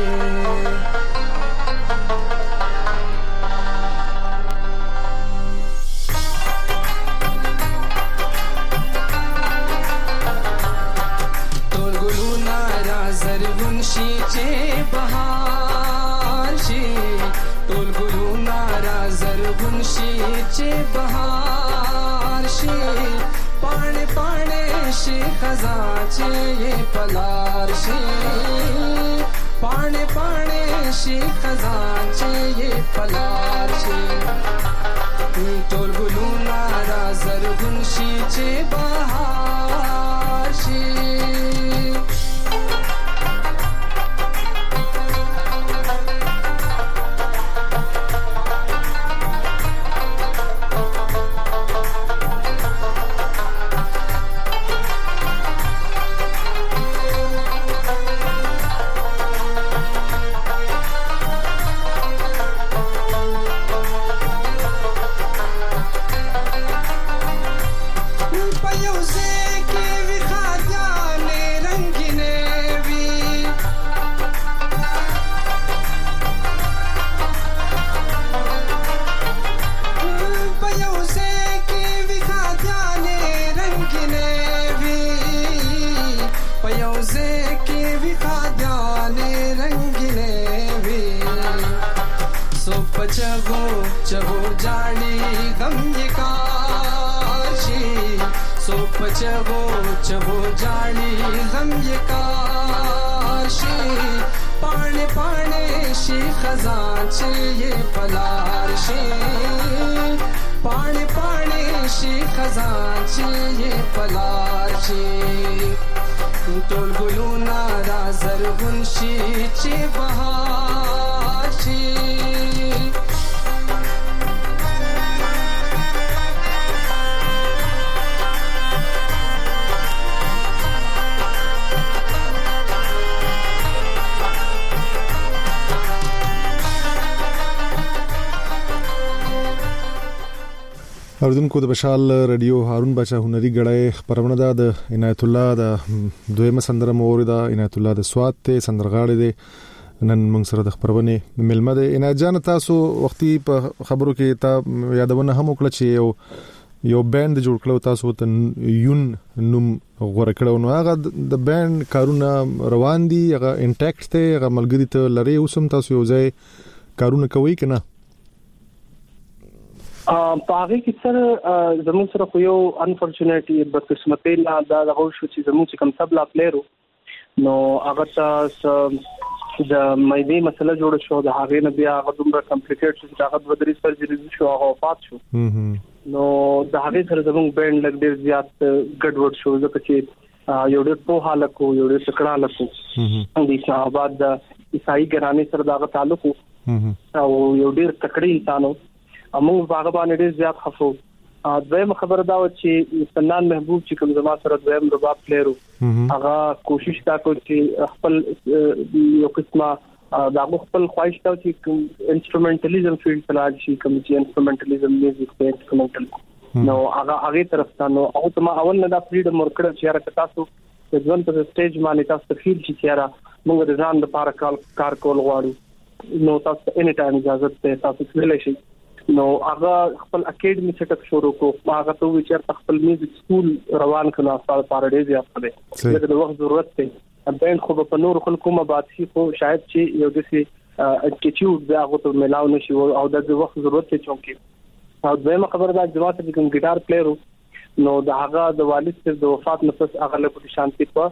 चे बहार शे टोल गुरु नारा जरगुन शे चे बहार शे पाणे पाणे शे खजा चे ये पलार शे पाणे पाणे शे खजा चे ये पलार शे टोल गुरु नारा जरगुन शे चे बहार शे चगो चगो जानी गम ये काशी सो पचगो चगो जानी गम ये काशी पाने पाने शी खजांचे ये पलाशी पाने पाने शी खजांचे ये पलाशी टोल गुलू नारा जरगुनशी चे बहाशी اردوونکو د بشال رادیو هارون بچا هنري غړای خبرونه ده د عنایت الله د دویمه سندره مورده عنایت الله د سواد ته سندرغاړي دي نن موږ سره د خبرونه ملمه ده عنایت جان تاسو وختي په خبرو کې تا یادونه هم وکړه چې یو یو بند جوړ کړو تاسو ته یون نوم غوړ کړو نو هغه د بند کارونه روان دي هغه انټیکټ ته هغه ملګری ته لري اوسم تاسو یو ځای کارونه کوي کنه پاغي کې سره زموږ سره خو یو انفورچونټلی بدقسمتي لا دا هغه شو چې زموږ کوم تبلا پلیرو نو هغه تاسو د مېدی مسله جوړ شو د هغه نه بیا هغه دومره کمپلیکیټ شو چې هغه د درې سرجری شو هغه وفات شو نو د هغه سره زموږ بینډ لګ ډیر زیات ګډوډ شو ځکه چې یو ډېر په حالکو یو ډېر تکړه لکو د شهباد د عیسائی ګرانی سره دا تعلق او یو ډېر تکړه انسانو امو هغه باندې ډېر زیات خفو دویم خبره دا و چې فنان محبوب چې کوم زما سره دویم رباب پلیرو هغه کوشش تا کو چې خپل یو قسمه دا خپل خواهش تا چې انسټرومنټالیزم فیلډ تلاش شي کوم چې انسټرومنټالیزم میوزیک په انسټرومنټل نو هغه هغه طرف ته نو او ته ما اول نه دا فریډم ورکړ چې راته تاسو د ځوان په سټیج باندې تاسو فیل چې چیرې موږ د ځان لپاره کار کول غواړو نو تاسو اني ټایم اجازه ته تاسو ویل شي نو هغه خپل اکیډمي سیټ اپ شروع کو هغه ته وی چې خپل میوزیک سکول روان کړه خپل پارډي دی خپل د وخت ضرورت ته بین خو په نور خلکو مبات شي خو شاید چې یو دسي اټیټیوډ دا هغه ته ملاو نشي او د وخت ضرورت ته چونکی او دغه خبره دا جواب چې کوم ګیټار پلیرو نو دا هغه د والد سره د وفات نفس هغه له شانتي په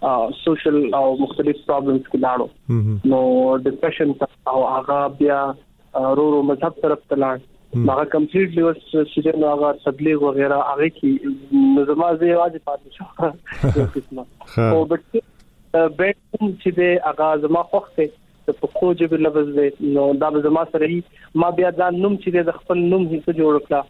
سوشل او مختلف پرابلمز کې لاړو نو ډیپریشن او هغه بیا رو رو مذهب طرف تلان هغه کمپلیټلی وس چې نو هغه تبلیغ وغیرہ هغه کې نظامازي आवाज پاتې شو یو قسمه او بټ بیت چې د هغه زما خوخته په خوجه په لفظ دی نو دا زما سره ما بیا دا نوم چې د خپل نوم هیڅ جوړ کړه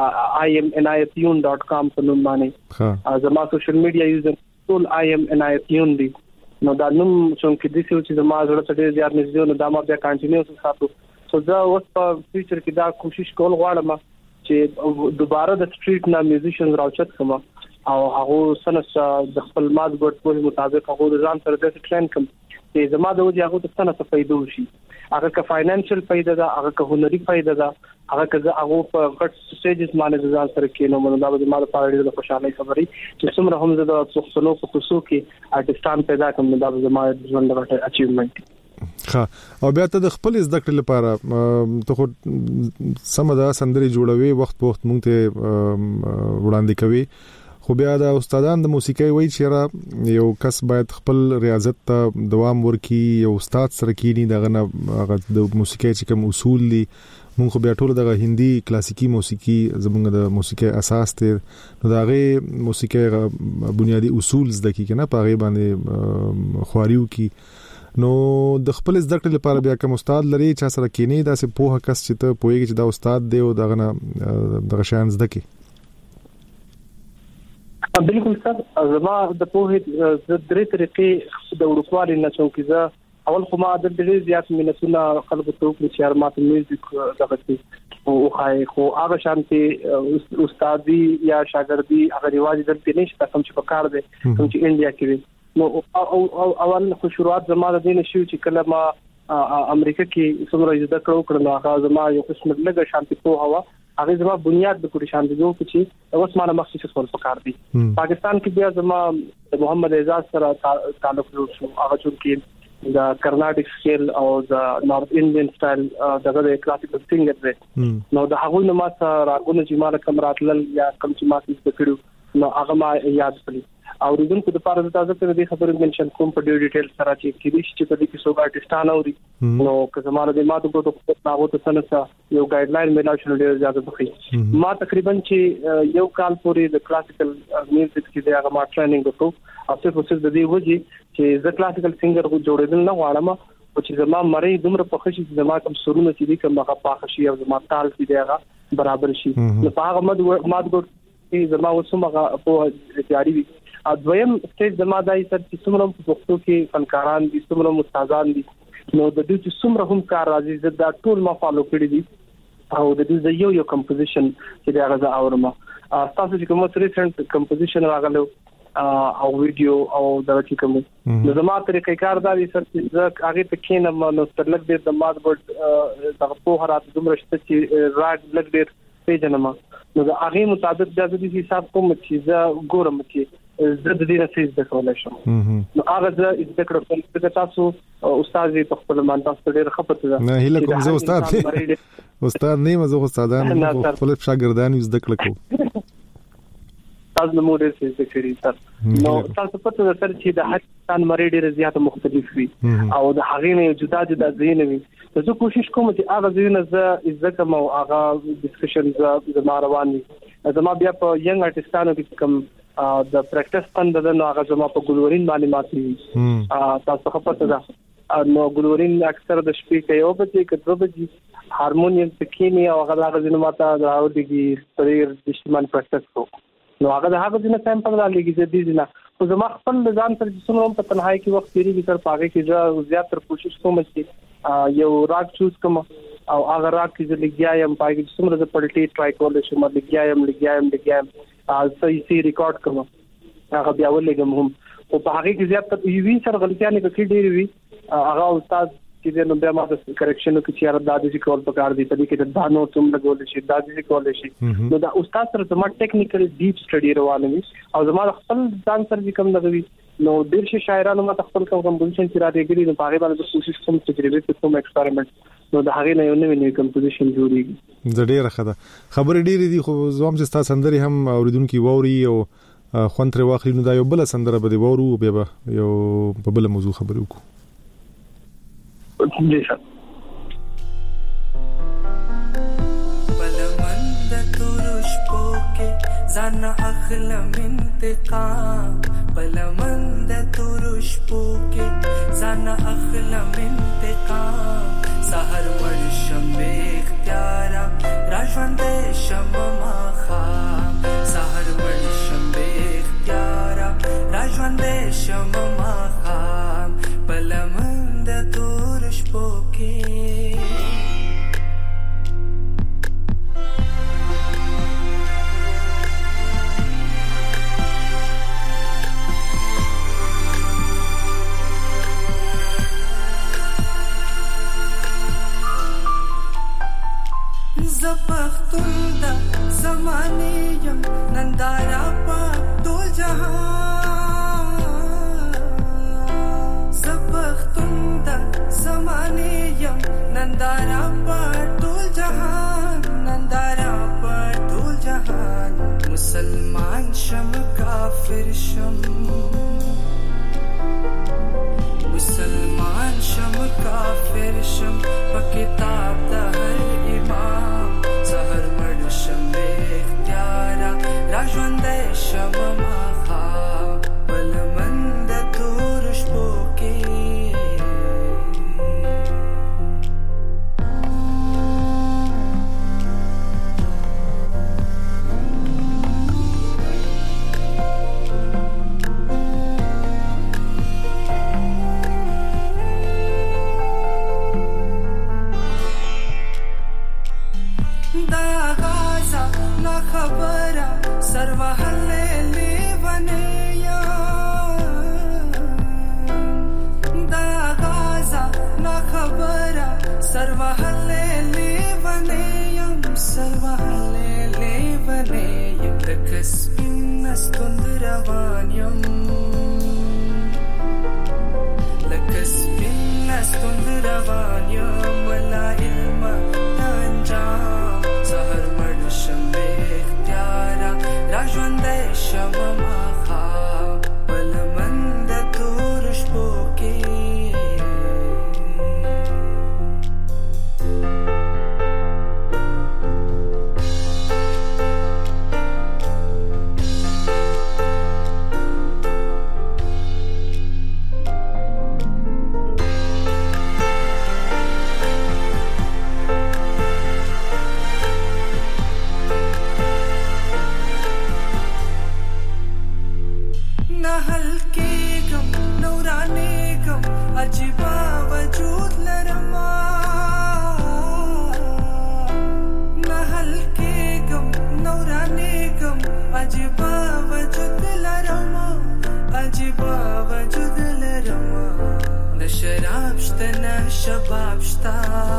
i am inayatun dot com په نوم باندې زما سوشل میډیا یوزر ټول i am inayatun دی نو دا نوم څنګه د دې چې زما زړه ته ډیر زیات نږدې نو دا ما بیا کنټینیو ساتو سو دا اوس په فیوچر کې دا کوشش کول غواړم چې دوباره د سټریټ نا میوزیشن راوچت کما او هغه سنس د خپل ماز ګډ په مطابق هغه ځان سره د ټرین کم چې زما د وجه هغه څه نه فائدو شي هغه که فاینانشل فائدہ ده هغه که هنري فائدہ ده هغه که هغه په غټ سټیجز باندې ځان سره کېنو موږ دا د ماده پاره د خوشاله خبري چې څومره هم زده د څوخنو په خصوص کې ارتستان پیدا کوم دا د ما ژوند غټ اچیومنت ها او بیا ته د خپل زده کړې لپاره ته خو سمدا سندري جوړوي وخت په وخت مونږ ته وړاندې کوي خو بیا د استادان د موسیقي وایي چې یو کس باید خپل ریاضت ته دوام ورکړي یو استاد سره کینی دغه د موسیقي چې کوم اصول دي مونږ خو بیا ټول دغه هندي کلاسیکی موسیقي زمونږ د موسیقي اساس ته نو دغه موسیقي بنیادی اصول زده کی کنه په غي باندې خواریو کی نو د خپل زده کړې لپاره بیا کوم استاد لري چې سره کینی دا سه په کس چې ته پوهیږي چې دا استاد دی او دغه دغه شان زده کی بالکل سر زما د پوهې د درې طریقې د ورکوالي نه څوک ځا اول خو ما د دې زیات مینتونه خلکو ته وکړي چې ارمات میوزیک دغه او خای خو هغه شانتي استادي یا شاګردي هغه ریواج دلته نشته کوم چې په کار دی کوم چې انډیا کې نو او اول خو شروعات زما د دې نشو چې کله ما امریکا کې څومره زده کړو کړم هغه زما یو قسم لږه شانتي په هوا هغه زما بنیاد د کوټي شانتي جو چې اوس ما نه مخصوص څه په کار دی پاکستان کې بیا زما محمد اعزاز سره تعلق شو هغه چې د کرناټیک سکیل او د نارث انډین سټایل دغه د کلاسیکل سنگر دی نو د هغه نو ما سره راغونه چې ما کوم راتلل یا کوم چې ما څه کړو نو هغه ما یاد کړی او ریزن په د پاره د تاسو ته د خبرې منشن کوم په ډیو ډیټیل سره چې کېږي چې په دې کې څو آرټستان اوري نو که زموږ د ماته کو ته هغه ته سنسا یو ګایډ لاین ملا شنو ډیر زیاته بخي ما تقریبا چې یو کال پورې د کلاسیکل میوزیک کې د هغه ما ټریننګ وکړو او څه څه د دې وجه چې ز کلاسیکل سنگر کو جوړېدل نه غواړم او چې زما مړی دومره په خشي چې زما کوم سرونه چې دي کوم هغه په خشي او زما تال چې دی هغه برابر شي نو په هغه مد ماده کو زما وسمه په تیاری وي ادویم سټیج زما دای سر چې څومره په پښتو کې فنکاران دي څومره استادان دي نو د دې چې څومره هم کار راځي دا ټول ما فالو کړی دي او د دې یو یو کمپوزیشن چې دا غزا اورم تاسو چې کوم ریسنت کمپوزیشن راغلو او ویډیو او دا چې کوم نو زما طریقې کار دا دي سر چې هغه ته کینم نو ستلګ دې د ماد ورډ دغه په هرات دومره شته چې راګ لګ دې پیژنم نو دا هغه مطابق د دې حساب کوم چې زه ګورم چې زه د دې نه څه کولای شم نو هغه زه د کړو چې تاسو استاد په خپل مان تاسو ډېر خپته ده نه هله کوم زه استاد استاد نه مزه استادان خپل شاګردان زده کړو تاسو نو ډېر څه کړی تاسو نو تاسو پته ده چې د هر انسان مری ډېر زیات مختلف وي او د هغه نه جدا جدا ځین وي زه کوشش کوم چې هغه ځین زه عزت کوم او هغه ډسکشن زما روان وي زما بیا په ینګ آرټستانو کې کوم د پریکټس پند د نو هغه زما په ګلورین باندې ماتي تاسو خپته ده نو ګلورین اکثر د شپې کې یو بجې کې دوه بجې هارمونیم تکینی او هغه هغه ځین ماته راوړي پریر د شمن پریکټس کو نو هغه هغه ځین سیمپل را لګي چې دې نه خو زما خپل ځان تر څومره په تنهایی کې وخت تیری تر پاګه کې زه زیات تر کوشش کوم چې یو راګ چوز کوم او هغه راګ کې چې لګیایم پاګه چې څومره د پلټي ټرای کول شي مې لګیایم لګیایم لګیایم صحیح صحیح ریکارډ کوم هغه بیا ولګم هم او په هغه کې زیات تر یو وی سره غلطیاں نه کوي ډېر وی هغه استاد چې نو بیا ما د کریکشن کې چې یار دادی چې کول پکار دي په دې کې د دانو څوم لګول شي دادی چې کول شي نو دا استاد سره زما ټیکنیکل ډیپ سټډي روانه وي او زما خپل ځان سره کوم لګوي نو ډېر شي شاعرانو ما خپل کوم کمپوزیشن چې را دیګري نو هغه باندې کوشش کوم تجربه کوم ایکسپریمنت نو د هغه نه یو نوې کمپوزیشن جوړیږي د ډېر خده خبرې ډېرې دي خو زوم چې تاسو سندري هم اوریدونکو ووري او خوان تر واخلي نو دا یو بل سندره به دی وورو بیا یو په بل موضوع خبرې وکړو جی سر بلمند ترش پوکے زانا اخلم انتقام بلمند ترش پوکے زانا اخلم انتقام سحر ورشم بے اختیارا راجوند شم مخام سحر ورشم بے اختیارا راجوند شم مخام بلمند ترش پوکے زبختون دا زمانیم نندارا پا دول جہان زبختون دا زمانیم نندارا پا دول جہان نندارا پا دول جہان مسلمان شم کافر شم مسلمان شم کافر شم پا کتاب دا ہر امام سحر مڑ شم بے اختیارا راجوند شم مخا بلمند ترش پوکے خبره سروهله لیونیا دا غازا نا خبره سروهله لیونیا سروهله لیونیا لکسپین استند روانیم لکه سپین استوند روان یم ولا علم انجام سهر مړ شم بې اختیاره را ژوندی شم ماښام بل من د تورو شپو کې شراب شته نه شباب شته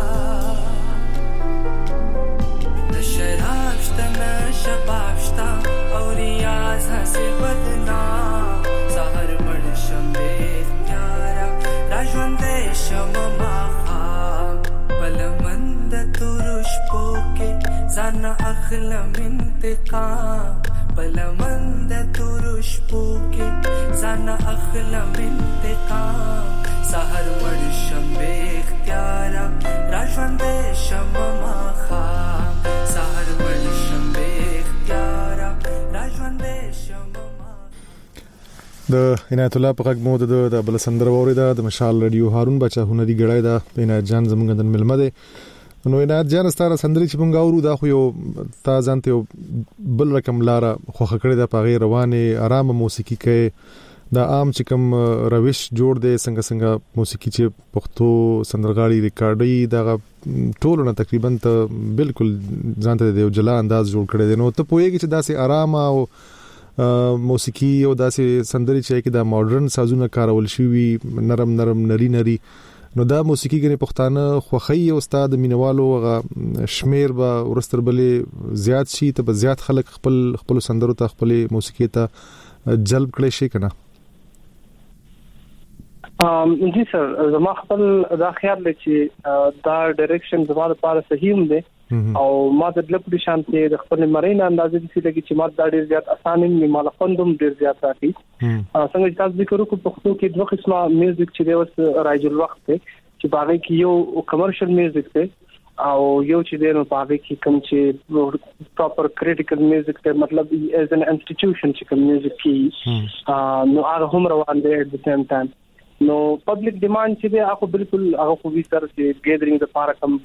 نه شراب شته نه شباب شته او ریاض هسې بدنام سهر مړ شم بې اختیاره را ژوندی شم ماښام بل من د تورو شپو کې ځان اخلم انتقام بل من د تورو شپو کې ځان اخلم انتقام سهر مړ شم بې اختیاره را ژوندی شم ماښام سهر مړ شم بې اختیاره را ژوندی شم د عنایت الله په غږ مو د بل سندره واوریده د مشال رادیو هارون بچا هنري غړای دا عنایت جان زمونږ د ملمه ده نو عنایت جان ستاره سندري چې مونږ اورو دا خو یو تا ځانته بل رقم لاره خوخه کړی دا په غیر روانه آرام موسیقي کې دا عام چې کوم روش جوړ دی څنګه څنګه موسیقي چې پښتو سندرغاړي ریکارډي دا ټول نه تقریبا ته بالکل ځانته دی جلا انداز جوړ کړی دی نو ته پوهیږي چې داسې آرام او موسیقي او داسې سندري چې کې دا ماډرن سازونه کارول شوی نرم نرم نری نری نو دا موسیقي غني پښتانه خوخی او استاد مینوالو غ شمیر به ورستر بلې زیات شي ته زیات خلک خپل خپل سندرو ته خپل موسیقي ته جلب کړي شي کنه ام جی سر زما خپل دا خیال دی چې دا ډایرکشن زما لپاره صحیح هم دی او ما د لپاره شانتي د خپل مرین اندازې دي چې چې ما دا ډیر زیات اسانه نه مال خوندم ډیر زیات راځي څنګه چې تاسو ذکر وکړو پښتو کې دوه قسمه میوزیک چې دی اوس راځي وخت دی چې باغې کې یو کمرشل میوزیک دی او یو چې دی نو باغې کې کوم چې پراپر کریټیکل میوزیک دی مطلب ایز ان انسټیټیوشن چې کوم میوزیک کې نو هغه هم روان دی at the same time نو پبلک ډیماند چې دی هغه بالکل هغه خو وی سره چې ګیدرینګ د پاره کوم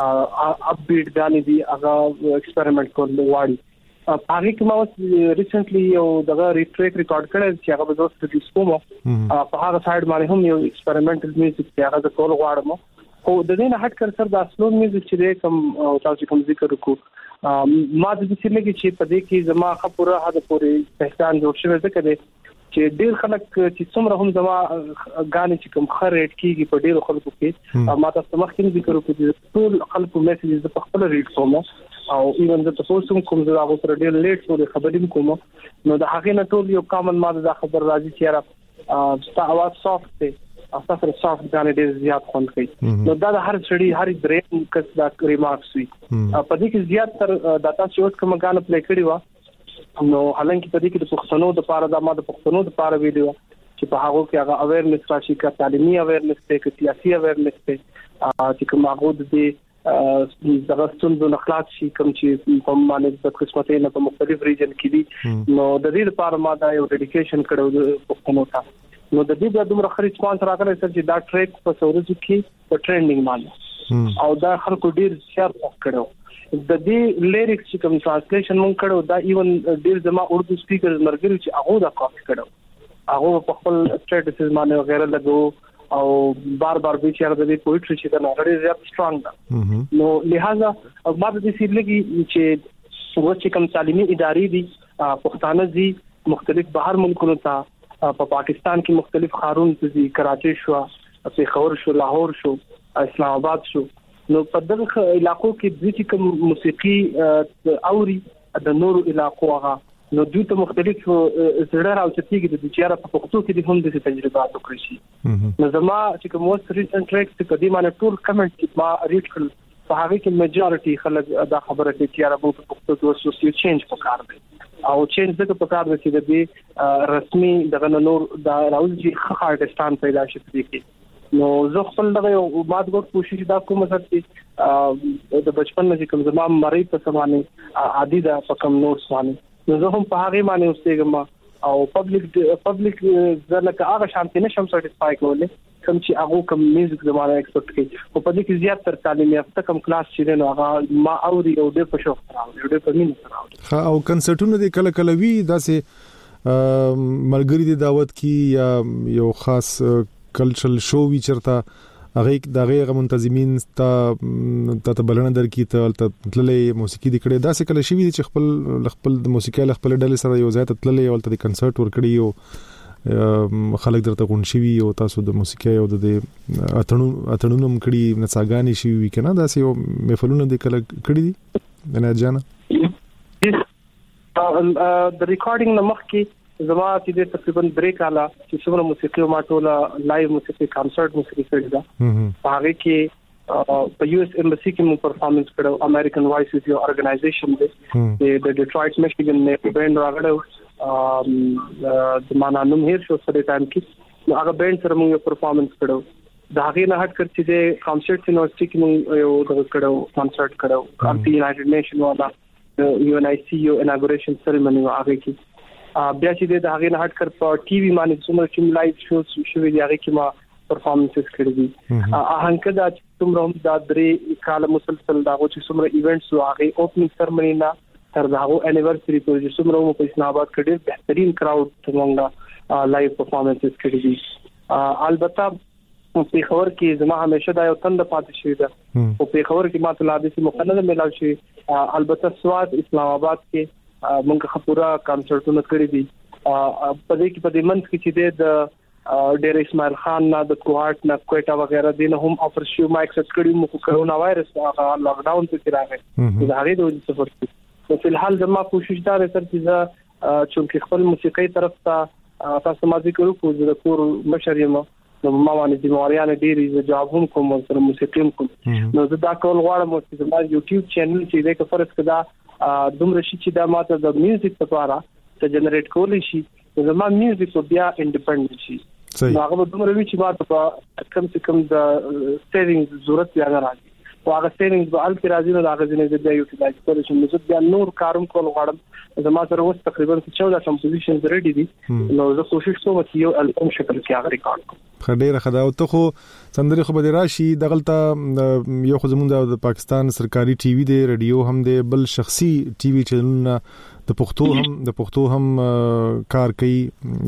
اپ بیټ غانې دی هغه ایکسپریمنت کول غواړي هغه کوم اوس ریسنټلی یو دغه ریټریک ریکارډ کړی چې هغه به زه ستاسو کوم په هغه سایډ باندې هم یو ایکسپریمنټل میوزیک دی هغه د کول غواړم او د دې نه هټ کر سر د اصلو میوزیک چې دی کوم تاسو کوم ذکر وکړو ما د دې لګي چې په دې کې زما خبره هغه پوری پہچان جوړ شوی ده کده چې ډیر خلک چې څومره هم زما غانې چې کوم خریټ کیږي په ډیرو خلکو کې ما تاسو مخکې ذکر وکړو چې ټول خلکو میسجز په خپل ریډ کوم او ایون د تاسو کوم زه هغه سره ډیر لیټ شو خبرې کوم نو د هغه نه ټول یو کامن ما د خبر راځي چې را ستا आवाज سافت دی او تاسو سافت غانې ډیر زیات خوند کوي نو دا د هر سړي هر برین کس دا ریمارکس وي په دې کې زیات تر داتا چې کوم غانې پلی کړی و نو حالانکه په دې کې د پښتنو د پاره د ما د پښتنو د پاره ویډیو چې په هغه کې هغه اویرنس راشي کا تعلیمي اویرنس ته کې سیاسي اویرنس ته چې کوم هغه د دې دغه ستونزو نه خلاص شي کوم چې په باندې د قسمتې نه په مختلف ریجن کې دي نو د دې لپاره ما دا یو ډیډیکیشن کړو د پښتنو ته نو د دې د دومره خري ریسپانس راغلی چې دا ټریک په سورځ کې په ټرینډینګ باندې او دا خلکو ډیر شیر کړو د دې لیریکس چې کوم ټرانسلیشن مونږ کړو دا ایون ډیر زما اردو سپیکرز مرګري چې هغه دا کاپی کړو هغه په خپل سټیټسز باندې وغیرہ لګو او بار بار به چیرې د دې پوئټری چې دا نړۍ زیات سترونګ ده نو لہذا ما د دې سیلګي چې څو کوم تعلیمي ادارې دي پښتانه دي مختلف بهر ملکونو ته په پاکستان کې مختلف خارون دي کراچي شو پېښور شو لاهور شو اسلام آباد شو نو په دغه علاقو کې د چې کوم موسیقي اوري د نورو علاقو هغه نو دوی ته مختلف زړه راوچتيږي د چیرې په پښتو کې د هم د تجربات وکړي شي. نو زما چې کوم وس ریسنت ټریکس په دې معنی ټول کمنټ چې ما ریډ کړل په هغه کې میجورټي خلک دا خبره کوي چې یاره په پښتو کې اوس یو چینج وکړ دی او چینج دغه په کار دی چې د رسمي دغه نور د راوځي خارټستان پیدا شي کې. نو زه خپل دغه یو مات ګور کوشش دا کوم چې د بچپن نه کوم زما مری په سمانه عادي دا په کم نور سمانه نو زه هم په هغه معنی اوسېږم او پبلک پبلک ځکه هغه شانتي نشم سټیسفای کولای کوم چې هغه کوم میوزیک زماره ایکسپورت کوي او په دې کې زیات تر تعلیم یافته کم کلاس چې نو هغه ما اوري او د په شوق راوړي او د په مين راوړي. ها او کنسرټونه د کله کله وی داسې ملګری د دعوت کی یا یو خاص کلچرل شو وی چرته هغه دغه منتظمین ته ته بلنه درکې ته تللې موسیقي د کړه داسې کله شي چې خپل خپل د موسیقي خپل ډلې سره یو ځای ته تللې او ته کنسرت ورکړي او خلک درته غون شي او تاسو د موسیقي او د اتڼو اتڼونو مکړي نڅاګانی شي وی کنه داسې یو محفلونه د کله کړي دي نه جانا د ریکارډینګ نه مخکې زما چې د تقریبا درې کاله چې څومره موسیقي او ماټوله لایو موسیقي کنسرت موسیقي کړی دا هغه کې په یو اس ایمبسی کې مو پرفارمنس کړو امریکن وایسز یو ارګنایزیشن دی د ډیټرویټ میشیګن نه بینډ راغړو د مانانم هیر شو سره ټایم کې هغه بینډ سره مو پرفارمنس کړو دا هغه نه هټ کړ چې د کنسرت یونیورسيټي کې مو یو دغه کړو کنسرت کړو کارتی یونایټډ نیشن والا یو ان آی سی یو اناګوریشن سریمونی هغه کې بیا چې د هغه نه هټ کړ په ټي وي باندې څومره چې لایو شوز شوې دي هغه کې ما پرفارمنسز کړې دي هغه دا څومره دا درې کال مسلسل دا چې څومره ایونټس هغه اوپننګ سرمنی نه تر دا هغه انیورسری پورې چې څومره مو په اسلام آباد کې ډېر بهترین کراود څنګه لایو پرفارمنسز کړې دي. البته په خبر کې زما همیشه دا یو تند پاتې شوی ده او په خبر کې ماته لا دې مقننه ملاو شي. البته سواد اسلام آباد کې مونږ خپورا کنسرټونه کړی دي په دې کې په دې منځ کې چې د ډېر اسماعیل خان نه د کوهارت نه کوټا وغیرہ دین هم افر شو ما ایکسپټ کړی مو کورونا وایرس هغه لاک ډاون ته راغی دا هغه د سفر په فلحال زما کوشش دا تر چې چې خپل موسیقي طرف ته تاسو ما ذکر وکړو د کور مشریم نو ما باندې د موریان ډېری جواب هم کوم سره موسیقي کوم نو دا کول غواړم چې زما یوټیوب چینل چې د کفرس کدا دومره شي چې دا ماته د میوزیک لپاره ته جنریټ کولی شي زما میوزیک بیا انډیپندنت شي هغه دومره وی چې ماته کم څه کم د سیوینګ ضرورت یا نه راځي او هغه سیوینګ به ال کې راځي نو هغه ځنه د یوټیلایز کول شي نو بیا نور کاروم کول غواړم زما سره اوس تقریبا چودہ کمپوزیشنز ریډي دي نو زه کوشش کوم چې یو البم شکل کې هغه ریکارډ کړم. خډيره خدا او ته خو سندري خو به راشي دغلطه یو خو زمونږ د پاکستان سرکاري ټي وي دی رادیو هم دی بل شخصي ټي وي چینلونه د پښتو هم د پښتو هم کار کوي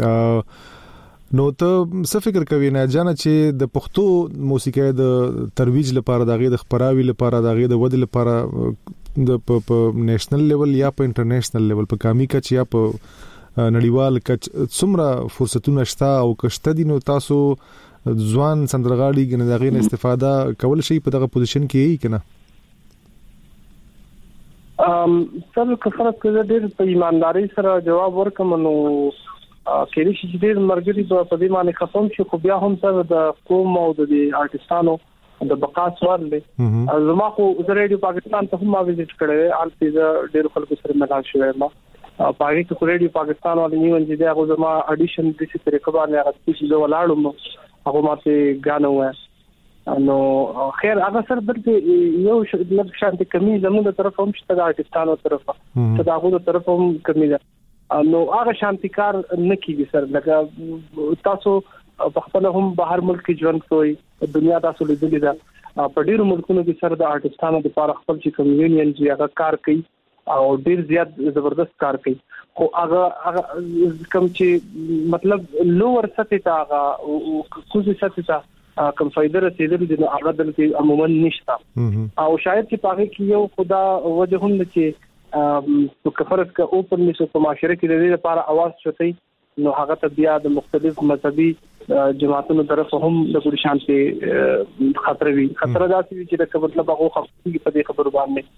نو ته څه فکر کوي نه جانه چې د پښتو موسیقي د ترویج لپاره دغه د خبراوي لپاره دغه د ود لپاره د په نېشنل لیول یا په انټرنیشنل لیول په کامي کچ یا په نړیوال کچ څومره فرصتونه شته او کشته دي نو تاسو ځوان سندرغاړي ګنه دغه نه استفاده کول شي په دغه پوزیشن کې یې کنه ام څه کفرت کې ډېر په ایمانداري سره جواب ورکوم نو کله چې دې مرګري په دې باندې ختم شي خو بیا هم سره د قوم او د آرټستانو د بقا سوال دی زما خو د ریډیو پاکستان ته هم ما وزټ کړی البته ډېر خلکو سره ملاقات شوی ما پاره کې ریډیو پاکستان ولې نیو چې دا غو زما اډیشن د څه طریقه باندې هغه چې زه ولاړم هغه ماته غانو و نو خیر هغه سره درته یو لږ شانتي کمی زموږ طرف هم شته د آرټستانو طرفه ته دا غو طرف هم کمی ده نو هغه شانتي کار نه کیږي سر لکه تاسو په خپل هم بهر ملک کې ژوند کوئ دنیا تاسو لیدلې ده په ډیرو ملکونو کې سره د آرټستانو لپاره خپل چې کمیونین چې هغه کار کوي او ډیر زیات زبردست کار کوي خو هغه کوم چې مطلب لوور سطح ته هغه کوزي سطح ته کوم فائدہ رسیدل دي هغه دلته عموما نشته او شاید چې پاره کې یو خدا وجه هم چې په کفرت کا اوپن نشو په معاشره کې د دې لپاره आवाज چوتي نو هغه ته بیا د مختلف مذهبي جماعتونو طرف هم د ګوري شانتي خطر وي خطر داسي چې د مطلب هغه خپل په دې خبرو باندې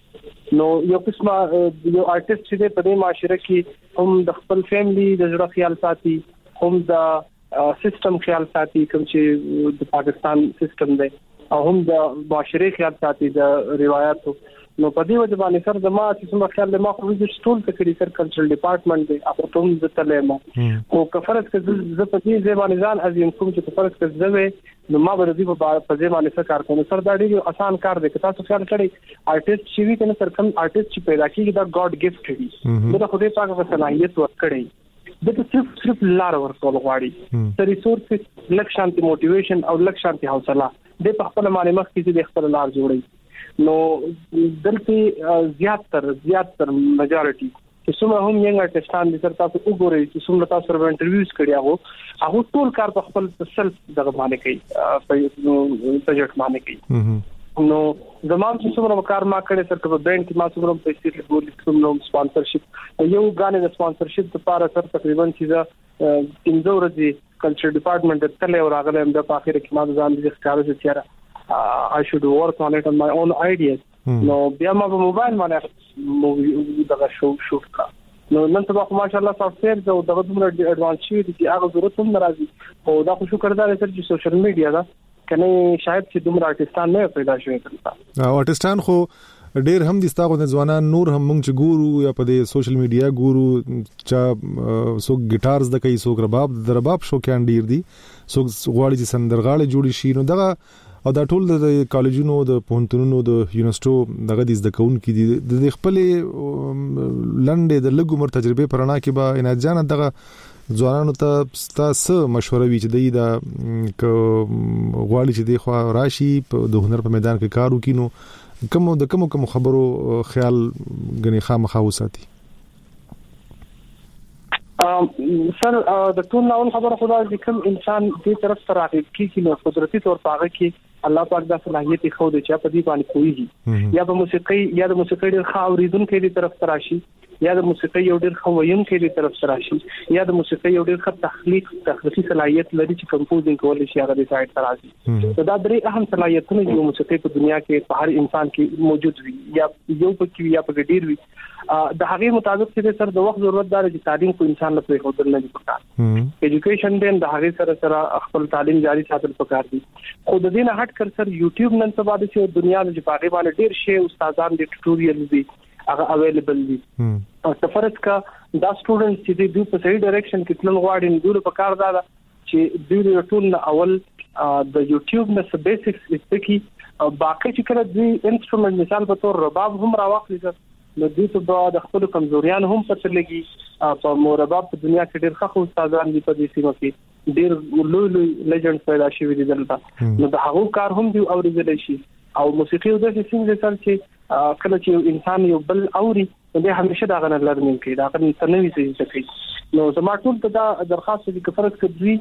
نو یو قسمه یو آرټیست چې په دې معاشره کې هم د خپل فیملی د جوړ خیال ساتي، هم د سیستم خیال ساتي کوم چې د پاکستان سیستم دی، او هم د معاشري خیال ساتي د روایتو. نو په دې وجه باندې سر د ما چې څنګه خیال له ما خو ویزټ ټول کړی سر کلچرل ډپارټمنټ دی اپ ټول د تلم او کفرت کې ز په دې ځبانه ځان ازین کوم چې کفرت کې زوي نو ما به دې په په ځبانه سره کار کوم. سر دا ډېر آسان کار دی که تاسو خیال کړئ آرټیست چې وی کنه سر کوم آرټیست چې پیدا کیږي دا ګاډ گیفت دی، دا خدای پاک په صلاحیت ورکړي، د صرف صرف لار ورکول غواړي، د ریسورس لک شانتي موټیویشن او لک شانتي حوصله د په خپل معنی مخ کې د خپل لار جوړي. نو دلته زیات تر زیات تر میجارټي چې څومره هم ینګ آرټیستان دي تر تاسو وګورئ چې څومره تاسو سره انټرویوز کړی هغه هغه ټول کار په خپل سلف دغه باندې کوي، په بجټ باندې کوي. نو زموږ چې څومره کار ما کړی سر په برانډ کې ما څومره پیسې لګولې، څومره سپانسرشپ یو غانې د سپانسرشپ لپاره سر تقریبا چې تینځه ورځې کلچر ډپارټمنټ ته تللی او راغلی هم د په اخر کې ما ځان دې ښکاره چې چیرې I should work on it on my own ideas. نو بیا ما په موبایل باندې مووی دغه شو شوټ کړ. نو نن سبا ماشاءالله سافټویر زو دغه دومره اډوانس شي چې هغه ضرورت هم ناراضي او دا خو شکر دا لري چې سوشل میډیا دا کنه شاید چې دومره آرټیستان نه پیدا شوي کړه او آرټیستان خو ډېر هم دي ستاسو د ځوانان نور هم موږ چې ګورو یا په دې سوشل میډیا ګورو چې څوک ګټارز د کوي، څوک رباب د رباب شو کان ډیر دي، څوک غواړي چې سندرغاړي جوړي شي. نو دغه او دا ټول د کالجونو د پونتونونو د یونیورسيټو دغه د ذکرون کې د خپل لنډې د لګو مر تجربه پرانا کې با عنایت جان دغه ځوانانو ته تاسو مشوره وی چې دی دا غواړي چې دی خو راشي د هنر په میدان کې کار وکړي، نو کوم د کوم کوم خبرو خیال غني خامخا وساتي؟ ام سر د ټول نو خبره خدای دې کوم انسان دې طرف ته راغی کی نو قدرتي تور پاغه کې الله پاک دا صلاحیت خو دې چې په دې باندې کوي یا په موسیقي یا د موسیقي ډېر خاوریدون کې دې طرف ته راشي، یا د موسیقي یو ډېر خویم کې دې طرف ته راشي، یا د موسیقي یو ډېر ښه تخلیق تخلیقي صلاحیت لري چې کمپوزینګ کول شي هغه دې سایت ته راځي. دا درې اهم صلاحیتونه چې موسیقي په دنیا کې په هر انسان کې موجود وي، یا یو پکې یا په ډېر وي. د هغه مطابق چې سر د وخت ضرورت دار چې تعلیم کو انسان له پرې خودل نه پکار، ایجوکیشن دې د هغه سره سره خپل تعلیم جاری ساتل پکار دي. خود دې نه هټ کر سر یوټیوب نن سبا د دنیا د پاغي باندې ډېر شی استادان دې ټیوټوریل دي هغه اویلیبل دي. او سفرت کا دا سټوډنټس چې دوی په صحیح ډایرکشن کې تلل غواړي دوی په کار دا چې دوی ټول اول د یوټیوب نه بیسکس استکی او باقي چې کله دوی انسټرومنټ مثال په تور رباب هم راوخلي نو دوی ته د خپل کمزوریان هم پته لګي. په مرباب په دنیا کې ډېر ښه استادان دي په دې سیمه کې ډېر لوی لوی لیجنډ پیدا شوي دي دلته، نو د هغو کار هم دی اوریدل شي. او موسیقي د سیمې د سر چې کله چې انسان یو بل اوري نو به همیشه دا غن لرنینګ کوي، دا غن تنوي څه کوي. نو زما ټول ته دا درخواست دي چې فرق کوي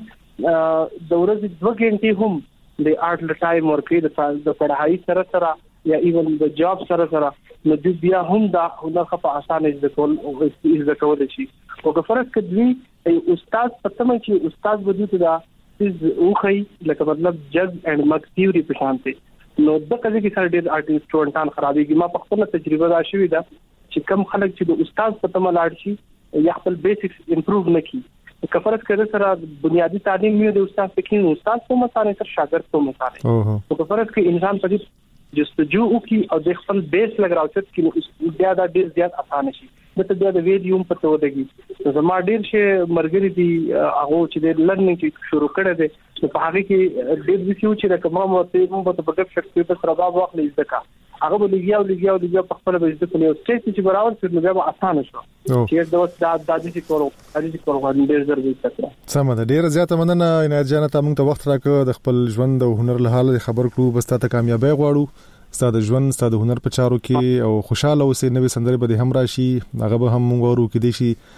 د ورځې دوه غنټې هم د آرټ ل ټایم ورکې د پڑھائی سره سره یا ایون د جاب سره سره نو د بیا هم دا هنر په اسانه د کول او د کول شي. او که فرق کوي استاد پته مې چې استاد وجود دا او خي لکه مطلب جج اند مک تھیوري په شانته نو د کله کې سره ډېر آرټیست سټوډنټان خرابېږي. ما په خپل تجربه دا شوې ده چې کم خلک چې د استاد په تمه لاړ شي یا خپل بیسکس امپروو نکړي، کفرت کړه سره بنیادی تعلیم یې د استاد پکې استاد په مسانه سره شاګرد په مسانه او کفرت کې انسان په دې جستجو وکي او د خپل بیس لګراوچت کې بیا دا ډیر زیات اسانه شي. د بیا د ویډیوم په تو ودی زما ډیر شي مرګري دي هغه چې د لرنینګ چې شروع کړه دي په هغه کې ډیر د فیو چې د کومه مته مو په پټ فکر په سره باب واخلې ځکه هغه به لګیا او لګیا او لګیا په خپل به ځکه یو سټیج چې براول چې نو بیا اسانه شو چې دا د د دې کورو دې کورو باندې ډیر ضروري څه سم ده. ډیر زیاته مننه عنایت جان ته موږ ته وخت راکړ د خپل ژوند او هنر له حال خبر کړو، بس ته کامیابی غواړو ستاسو ژوند ستاسو هنر په چارو کې او خوشاله اوسئ. نوې سندرې به هم راشي هغه به هم موږ ورو کې دي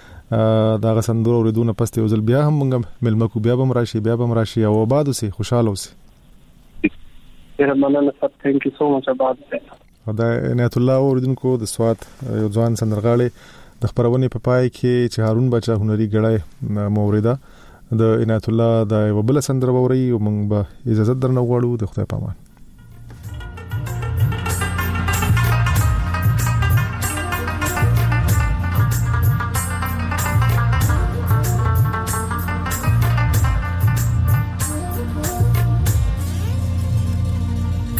شي دا غسندور اوریدونه پسته وزل بیا هم موږ ملمکو بیا هم راشي بیا هم راشي او آباد اوسئ خوشاله اوسئ. ډیر مننه سر، ثانک یو سو مچ. آباد دا عنایت الله اوریدونکو د سوات یو ځوان سندرغاړي د خبرونه په پای کې چې هارون بچا هنري ګړای موریدا د عنایت الله د یو بل سندر ووري او موږ به اجازه درنه غواړو. د خدای پامان.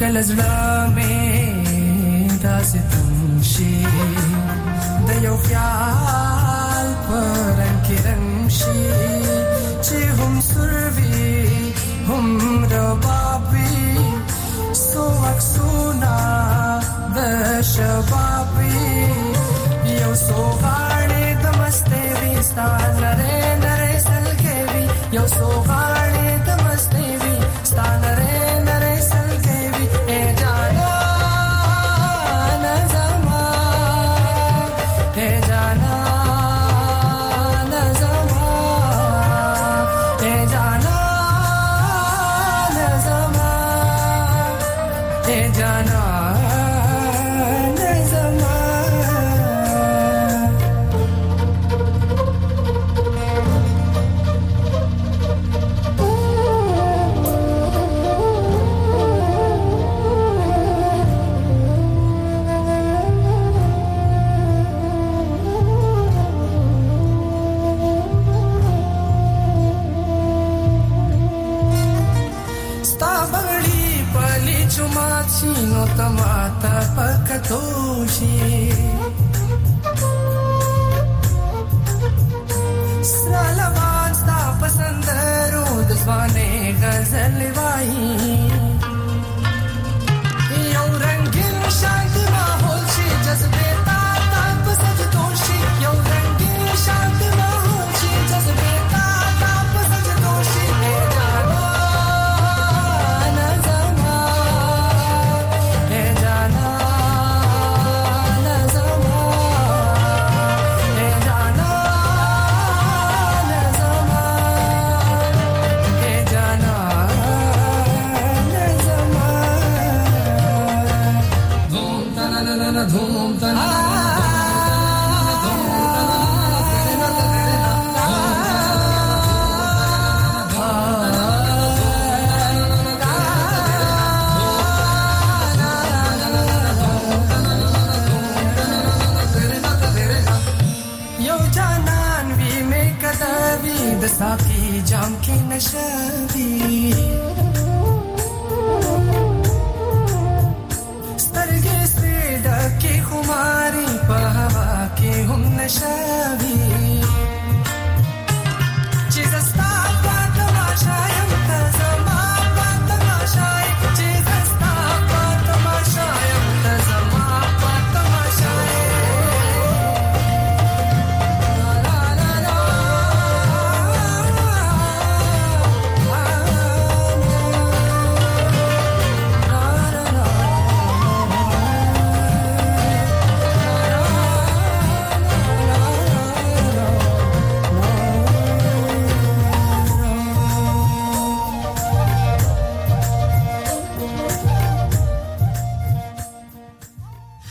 کلزړه مې داسې تم شي د یو خیال پر رنګ رنګ شي چې هم سروي هم ربابي سو عکسونه د شبابي یو سو غاړې د مستې وي ستا نرې نرې سلګې وي یو سو غاړې د مستې وي ستا نرې نرې سلګې وي اے جانا نظما اے جانا نظما اے جانا نظما اے جانا no tamata pakatoshi salamat sta pasandaro dazwane ghazal vai yo rangin shanti mahol shi jazbe ta ta pasajdoshi yo rangin shanti mahol shi jazbe ta ta pasajdoshi e jana साकी जाम की नशवी स्तरगे से डके खुमारी पहवा के हम नशवी